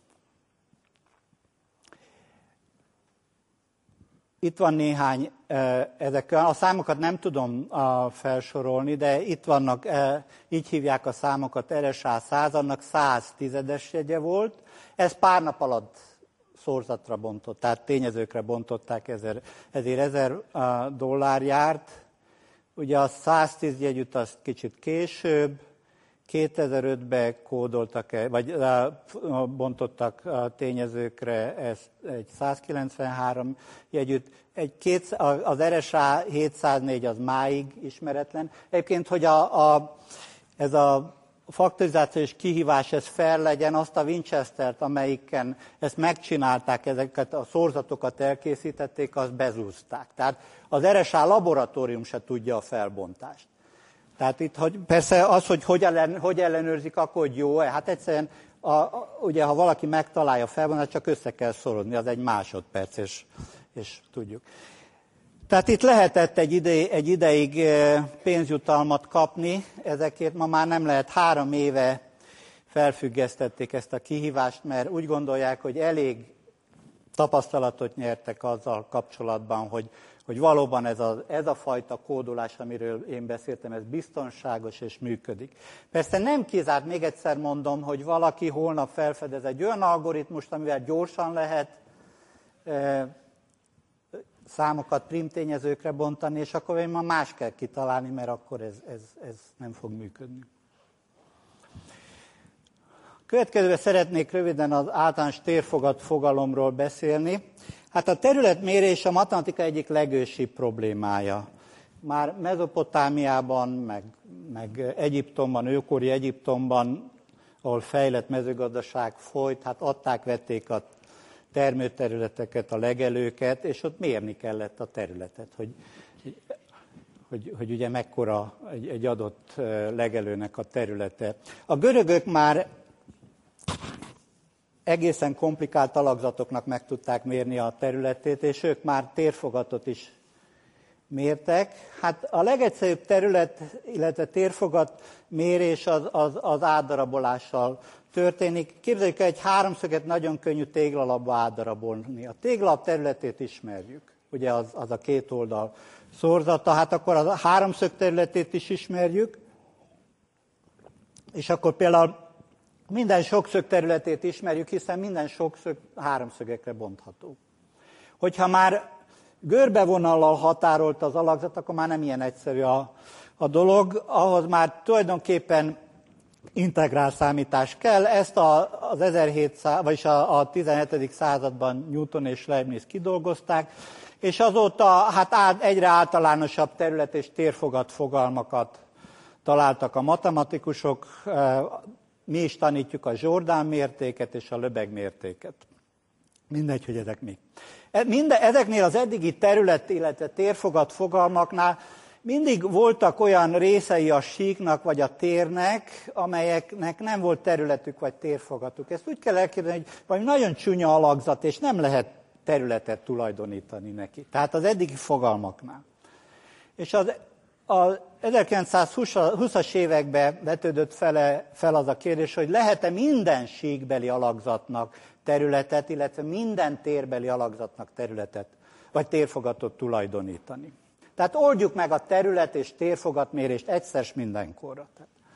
Speaker 2: Itt van néhány, a számokat nem tudom felsorolni, de itt vannak, így hívják a számokat, RSA 100, annak 100 tizedes jegye volt. Ez pár nap alatt szorzatra bontott, tehát tényezőkre bontották, ezért $1000 járt. Ugye a 110 jegyűt azt kicsit később, 2005-ben kódoltak, vagy bontottak a tényezőkre ezt egy 193 jegyűt. Az RSA 704 az máig ismeretlen. Egyébként, hogy ez a faktorizációs kihívás ez fel legyen, azt a Winchestert, amelyiken ezt megcsinálták, ezeket a szorzatokat elkészítették, azt bezúzták. Tehát az RSA laboratórium se tudja a felbontást. Tehát itt, persze az, hogy ellenőrzik, akkor hogy jó, hát egyszerűen, ugye, ha valaki megtalálja a felbontást, csak össze kell szorozni, az egy másodperc, és tudjuk. Tehát itt lehetett egy ideig pénzjutalmat kapni, ezekért ma már nem lehet. 3 éve felfüggesztették ezt a kihívást, mert úgy gondolják, hogy elég tapasztalatot nyertek azzal kapcsolatban, hogy valóban ez a fajta kódolás, amiről én beszéltem, ez biztonságos és működik. Persze nem kizárt, még egyszer mondom, hogy valaki holnap felfedez egy olyan algoritmust, amivel gyorsan lehet számokat primtényezőkre bontani, és akkor én ma más kell kitalálni, mert akkor ez nem fog működni. Következőben szeretnék röviden az általános térfogat fogalomról beszélni. Hát a területmérés a matematika egyik legősibb problémája. Már Mezopotámiában, meg Egyiptomban, őkori Egyiptomban, ahol fejlett mezőgazdaság folyt, hát adták-vették a termőterületeket, a legelőket, és ott mérni kellett a területet, hogy ugye mekkora egy adott legelőnek a területe. A görögök már egészen komplikált alakzatoknak meg tudták mérni a területét, és ők már térfogatot is mértek. Hát a legegyszerűbb terület, illetve térfogat mérés az átdarabolással történik. Képzeljük el, egy háromszöget nagyon könnyű téglalapba átdarabolni. A téglalap területét ismerjük, ugye az a két oldal szorzata, hát akkor a háromszög területét is ismerjük, és akkor például minden sokszög területét ismerjük, hiszen minden sokszög háromszögekre bontható. Hogyha már görbevonallal határolt az alakzat, akkor már nem ilyen egyszerű a dolog, ahhoz már tulajdonképpen integrál számítás kell. Ezt az 1700, vagyis a 17. században Newton és Leibniz kidolgozták, és azóta hát egyre általánosabb terület és térfogat fogalmakat találtak a matematikusok. Mi is tanítjuk a Jordan mértéket és a Lebesgue mértéket. Mindegy, hogy ezek mi. Ezeknél az eddigi terület, illetve térfogat fogalmaknál mindig voltak olyan részei a síknak vagy a térnek, amelyeknek nem volt területük vagy térfogatuk. Ezt úgy kell elképzelni, hogy valami nagyon csúnya alakzat, és nem lehet területet tulajdonítani neki. Tehát az eddigi fogalmaknál. És az 1920-as években vetődött fel az a kérdés, hogy lehet-e minden síkbeli alakzatnak területet, illetve minden térbeli alakzatnak területet, vagy térfogatot tulajdonítani. Tehát oldjuk meg a terület és térfogatmérést egyszer s mindenkorra.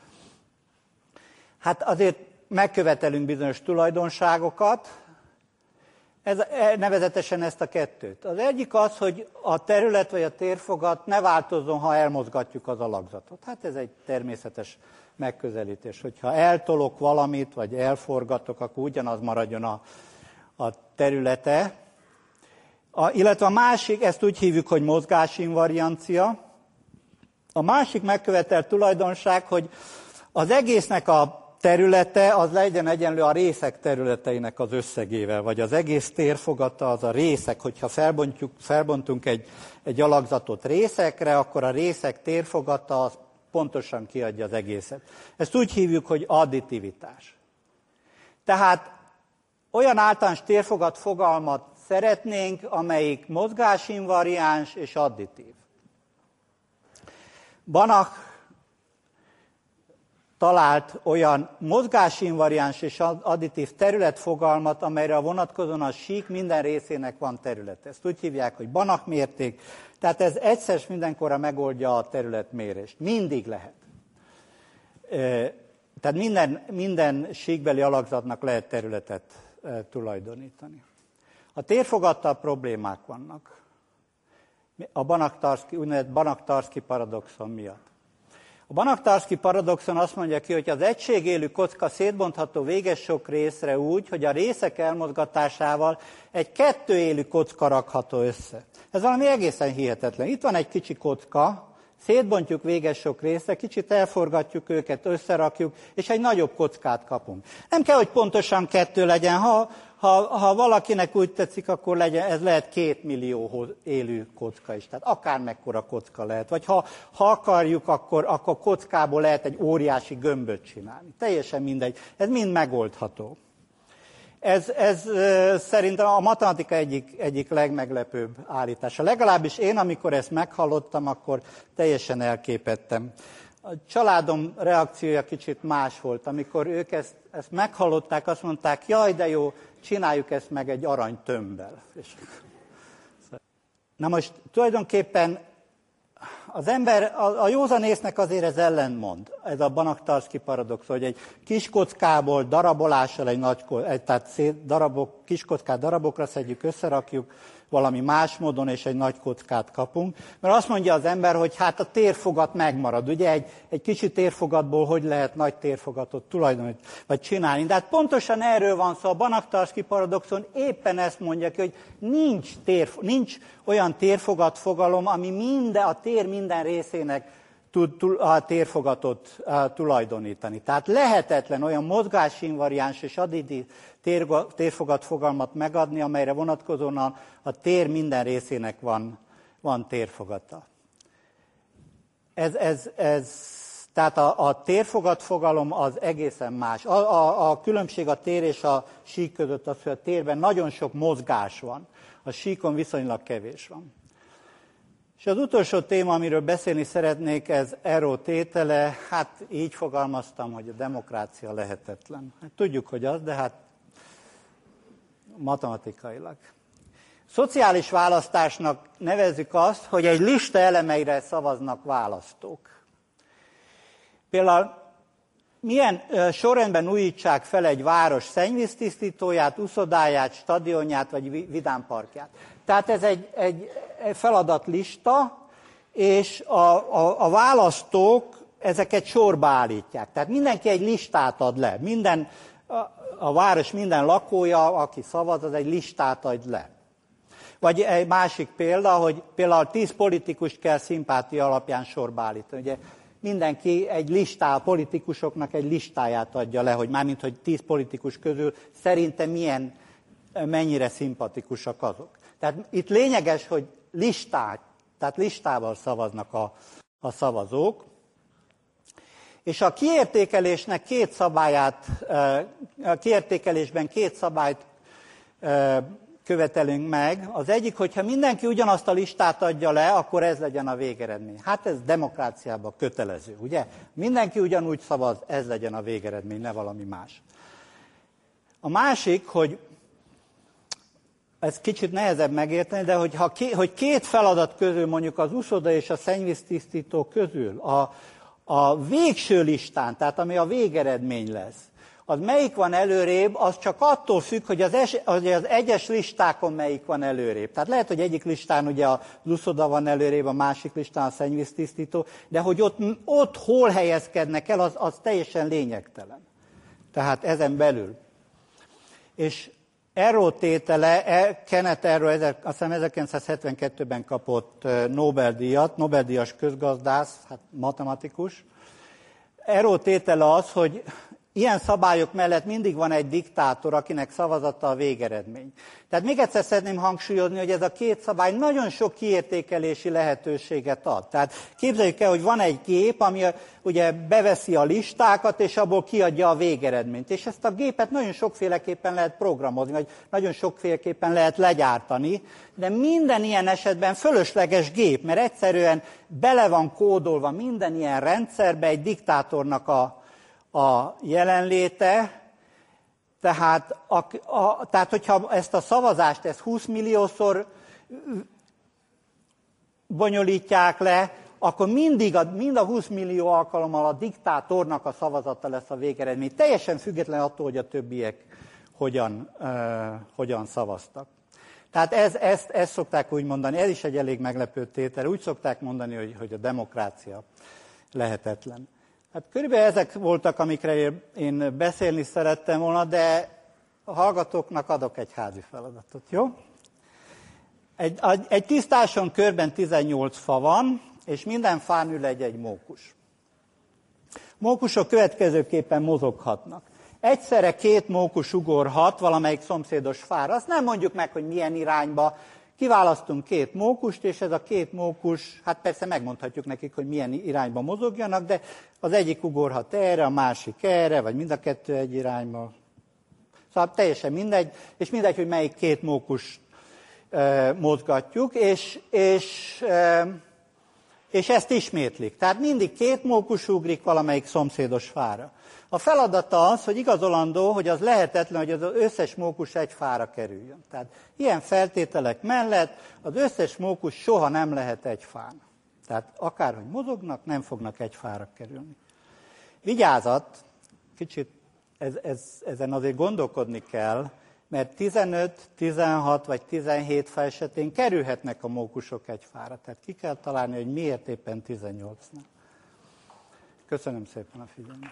Speaker 2: Hát azért megkövetelünk bizonyos tulajdonságokat, nevezetesen ezt a kettőt. Az egyik az, hogy a terület vagy a térfogat ne változzon, ha elmozgatjuk az alakzatot. Hát ez egy természetes megközelítés. Hogyha eltolok valamit, vagy elforgatok, akkor ugyanaz maradjon a területe. Illetve a másik, ezt úgy hívjuk, hogy mozgásinvariancia. A másik megkövetelt tulajdonság, hogy az egésznek a területe az legyen egyenlő a részek területeinek az összegével, vagy az egész térfogata az a részek, hogyha felbontunk egy alakzatot részekre, akkor a részek térfogata az pontosan kiadja az egészet. Ezt úgy hívjuk, hogy additivitás. Tehát olyan általános térfogat fogalmat szeretnénk, amelyik mozgásinvariáns és additív. Banach talált olyan mozgásinvariáns és additív területfogalmat, amelyre vonatkozóan a sík minden részének van területe. Ezt úgy hívják, hogy Banach mérték, tehát ez egyszer mindenkorra megoldja a területmérést. Mindig lehet. Tehát minden síkbeli alakzatnak lehet területet tulajdonítani. A térfogattal problémák vannak. A úgynevezett Banach-Tarski paradoxon miatt. A Banach-Tarski paradoxon azt mondja ki, hogy az egységélű kocka szétbontható véges sok részre úgy, hogy a részek elmozgatásával egy kettőélű kocka rakható össze. Ez valami egészen hihetetlen. Itt van egy kicsi kocka, szétbontjuk véges sok részre, kicsit elforgatjuk őket, összerakjuk, és egy nagyobb kockát kapunk. Nem kell, hogy pontosan 2 legyen, ha valakinek úgy tetszik, akkor ez lehet 2 millió élő kocka is. Tehát akármekkora kocka lehet. Vagy ha akarjuk, akkor kockából lehet egy óriási gömböt csinálni. Teljesen mindegy. Ez mind megoldható. Ez szerintem a matematika egyik legmeglepőbb állítása. Legalábbis én, amikor ezt meghallottam, akkor teljesen elképedtem. A családom reakciója kicsit más volt. Amikor ők ezt meghallották, azt mondták, jaj, de jó, csináljuk ezt meg egy aranytömbbel. Na most tulajdonképpen az ember, a józanésznek azért ez ellentmond, ez a Banach-Tarski paradox, hogy egy kis kockából darabolással tehát kis kockát darabokra szedjük, összerakjuk valami más módon, és egy nagy kockát kapunk. Mert azt mondja az ember, hogy hát a térfogat megmarad. Ugye egy kicsi térfogatból hogy lehet nagy térfogatot tulajdonítani, vagy csinálni. De hát pontosan erről van szó. A Banach-Tarski paradoxon éppen ezt mondja ki, hogy nincs olyan térfogatfogalom, ami a tér minden részének tud a térfogatot tulajdonítani. Tehát lehetetlen olyan mozgásinvariáns és additív térfogatfogalmat megadni, amelyre vonatkozóan a tér minden részének van térfogata. Tehát a térfogatfogalom az egészen más. A különbség a tér és a sík között az, hogy a térben nagyon sok mozgás van, a síkon viszonylag kevés van. És az utolsó téma, amiről beszélni szeretnék, ez Arrow tétele. Hát így fogalmaztam, hogy a demokrácia lehetetlen. Hát tudjuk, hogy az, de hát matematikailag. Szociális választásnak nevezzük azt, hogy egy lista elemeire szavaznak választók. Például milyen sorrendben újítsák fel egy város szennyvíztisztítóját, uszodáját, stadionját vagy vidámparkját. Tehát ez egy feladatlista, és a választók ezeket sorba állítják. Tehát mindenki egy listát ad le. A város minden lakója, aki szavaz, az egy listát ad le. Vagy egy másik példa, hogy például 10 politikust kell szimpátia alapján sorba állítani. Ugye mindenki a politikusoknak egy listáját adja le, hogy mármint, hogy 10 politikus közül szerintem mennyire szimpatikusak azok. Tehát itt lényeges, hogy listával szavaznak a szavazók, és a kiértékelésben két szabályt követelünk meg. Az egyik, hogyha mindenki ugyanazt a listát adja le, akkor ez legyen a végeredmény. Hát ez demokráciában kötelező, ugye? Mindenki ugyanúgy szavaz, ez legyen a végeredmény, ne valami más. A másik, hogy ez kicsit nehezebb megérteni, de hogy két feladat közül, mondjuk az uszoda és a szennyvíztisztító közül, a végső listán, tehát ami a végeredmény lesz, az melyik van előrébb, az csak attól függ, hogy az egyes listákon melyik van előrébb. Tehát lehet, hogy egyik listán ugye az uszoda van előrébb, a másik listán a szennyvíztisztító, de hogy ott hol helyezkednek el, az teljesen lényegtelen. Tehát ezen belül. És Arrow tétele, Kenneth Arrow, azt hiszem 1972-ben kapott Nobel-díjas közgazdász, hát matematikus. Arrow tétele az, hogy ilyen szabályok mellett mindig van egy diktátor, akinek szavazata a végeredmény. Tehát még egyszer szeretném hangsúlyozni, hogy ez a két szabály nagyon sok kiértékelési lehetőséget ad. Tehát képzeljük el, hogy van egy gép, ami ugye beveszi a listákat, és abból kiadja a végeredményt. És ezt a gépet nagyon sokféleképpen lehet programozni, vagy nagyon sokféleképpen lehet legyártani, de minden ilyen esetben fölösleges gép, mert egyszerűen bele van kódolva minden ilyen rendszerbe egy diktátornak a jelenléte, tehát hogyha ezt a szavazást, ezt 20 milliószor bonyolítják le, akkor mind a 20 millió alkalommal a diktátornak a szavazata lesz a végeredmény, teljesen független attól, hogy a többiek hogyan szavaztak. Tehát ezt szokták úgy mondani, ez is egy elég meglepő tétel, úgy szokták mondani, hogy a demokrácia lehetetlen. Hát körülbelül ezek voltak, amikre én beszélni szerettem volna, de a hallgatóknak adok egy házi feladatot, jó? Egy tisztáson körben 18 fa van, és minden fán ül egy mókus. Mókusok következőképpen mozoghatnak. Egyszerre 2 mókus ugorhat valamelyik szomszédos fára. Azt nem mondjuk meg, hogy milyen irányba. Kiválasztunk 2 mókust, és ez a 2 mókus, hát persze megmondhatjuk nekik, hogy milyen irányba mozogjanak, de az egyik ugorhat erre, a másik erre, vagy mind a kettő egy irányba. Szóval teljesen mindegy, és mindegy, hogy melyik 2 mókus mozgatjuk, és ezt ismétlik. Tehát mindig 2 mókus ugrik valamelyik szomszédos fára. A feladata az, hogy igazolandó, hogy az lehetetlen, hogy az összes mókus egy fára kerüljön. Tehát ilyen feltételek mellett az összes mókus soha nem lehet egy fán. Tehát akárhogy mozognak, nem fognak egy fára kerülni. Vigyázat, kicsit ezen azért gondolkodni kell, mert 15, 16 vagy 17 fa esetén kerülhetnek a mókusok egy fára. Tehát ki kell találni, hogy miért éppen 18-nál. Köszönöm szépen a figyelmet.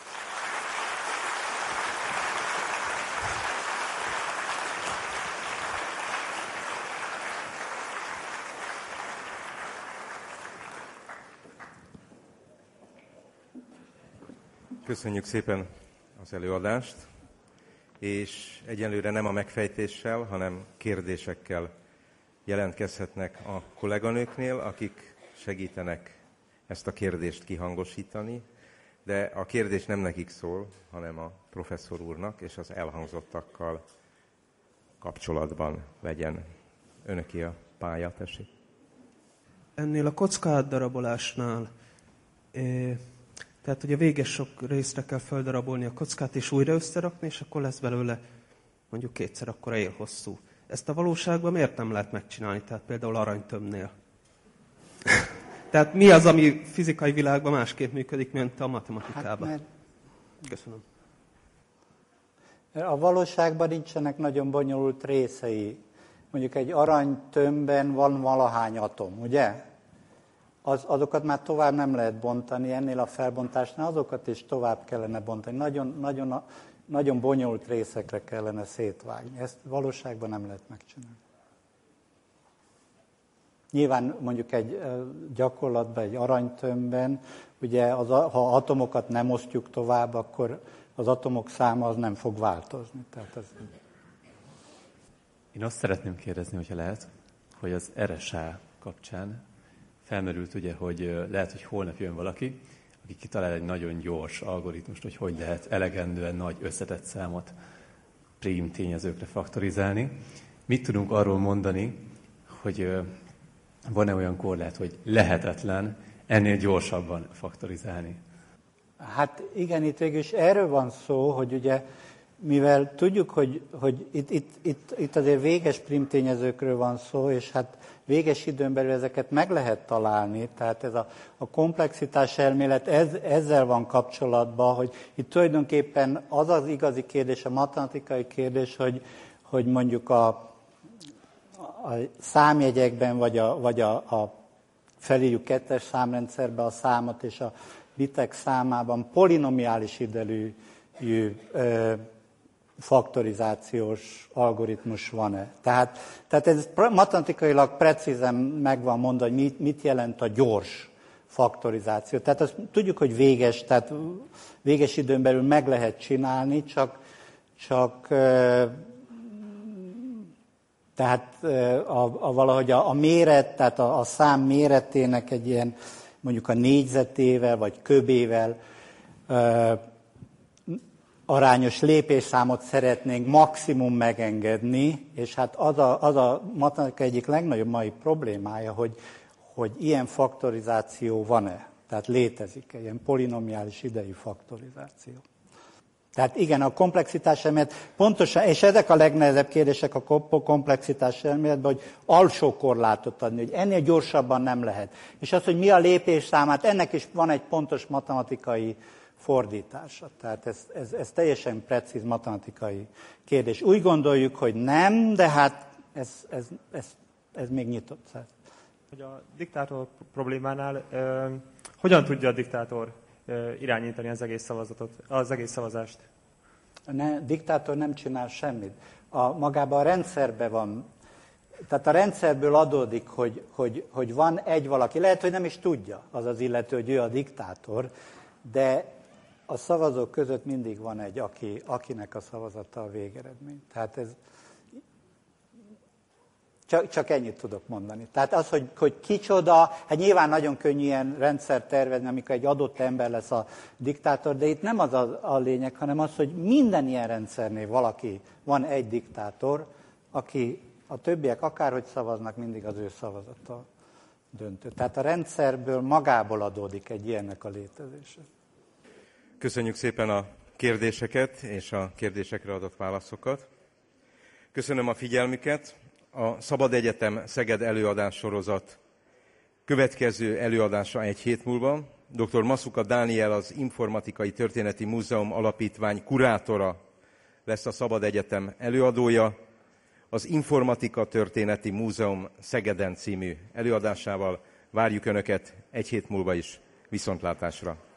Speaker 1: Köszönjük szépen az előadást, és egyenlőre nem a megfejtéssel, hanem kérdésekkel jelentkezhetnek a kolléganőknél, akik segítenek ezt a kérdést kihangosítani, de a kérdés nem nekik szól, hanem a professzor úrnak, és az elhangzottakkal kapcsolatban legyen. Önöké a pálya, tessék.
Speaker 3: Ennél a kockádarabolásnál tehát ugye véges sok részre kell földarabolni a kockát, és újra összerakni, és akkor lesz belőle mondjuk 2-szer akkora élhosszú. Ezt a valóságban miért nem lehet megcsinálni? Tehát például aranytömnél. Tehát mi az, ami fizikai világban másképp működik, mint a matematikában?
Speaker 2: Hát,
Speaker 3: Köszönöm.
Speaker 2: A valóságban nincsenek nagyon bonyolult részei. Mondjuk egy aranytömbben van valahány atom, ugye? Azokat már tovább nem lehet bontani, ennél a felbontásnál azokat is tovább kellene bontani. Nagyon bonyolult részekre kellene szétvágni. Ezt valóságban nem lehet megcsinálni. Nyilván mondjuk egy gyakorlatban, egy aranytömbben, ugye ha atomokat nem osztjuk tovább, akkor az atomok száma az nem fog változni. Tehát ez...
Speaker 4: Én azt szeretném kérdezni, hogyha lehet, hogy az RSA kapcsán felmerült ugye, hogy lehet, hogy holnap jön valaki, aki kitalál egy nagyon gyors algoritmust, hogy lehet elegendően nagy összetett számot prim tényezőkre faktorizálni. Mit tudunk arról mondani, hogy van-e olyan korlát, hogy lehetetlen ennél gyorsabban faktorizálni?
Speaker 2: Hát igen, itt végül is erről van szó, hogy ugye, mivel tudjuk, hogy itt azért véges primtényezőkről van szó, és hát véges időn belül ezeket meg lehet találni, tehát ez a komplexitás elmélet ezzel van kapcsolatban, hogy itt tulajdonképpen az az igazi kérdés, a matematikai kérdés, hogy mondjuk a számjegyekben, vagy a felírjuk 2-es számrendszerbe a számot, és a bitek számában polinomiális idejű faktorizációs algoritmus van-e. Tehát ez matematikailag precízen meg van mondva, hogy mit jelent a gyors faktorizáció. Tehát azt tudjuk, hogy véges, tehát véges időn belül meg lehet csinálni, csak tehát valahogy a méret, tehát a szám méretének egy ilyen mondjuk a négyzetével vagy köbével arányos lépésszámot szeretnénk maximum megengedni, és hát az a matematika egyik legnagyobb mai problémája, hogy ilyen faktorizáció van-e, tehát létezik-e ilyen polinomiális idei faktorizáció. Tehát igen, a komplexitás elmélet pontosan, és ezek a legnehezebb kérdések a komplexitás elméletben, hogy alsó korlátot adni, hogy ennél gyorsabban nem lehet. És az, hogy mi a lépésszámát, ennek is van egy pontos matematikai fordítása. Tehát ez teljesen precíz matematikai kérdés. Úgy gondoljuk, hogy nem, de hát ez még nyitott.
Speaker 5: Hogy a diktátor problémánál hogyan tudja a diktátor irányítani az egész szavazatot, az egész szavazást?
Speaker 2: Diktátor nem csinál semmit. Magában a rendszerben van. Tehát a rendszerből adódik, hogy van egy valaki. Lehet, hogy nem is tudja az az illető, hogy ő a diktátor, de a szavazók között mindig van egy, akinek a szavazata a végeredmény. Tehát ez csak ennyit tudok mondani. Tehát az, hogy kicsoda, hát nyilván nagyon könnyű ilyen rendszert tervezni, amikor egy adott ember lesz a diktátor, de itt nem az a lényeg, hanem az, hogy minden ilyen rendszernél van egy diktátor, aki a többiek akárhogy szavaznak, mindig az ő szavazata döntő. Tehát a rendszerből magából adódik egy ilyennek a létezése.
Speaker 1: Köszönjük szépen a kérdéseket és a kérdésekre adott válaszokat. Köszönöm a figyelmüket. A Szabad Egyetem Szeged előadás sorozat következő előadása egy hét múlva. Dr. Masuka Dániel, az Informatikai Történeti Múzeum Alapítvány kurátora lesz a Szabad Egyetem előadója. Az Informatika Történeti Múzeum Szegeden című előadásával várjuk Önöket egy hét múlva is. Viszontlátásra!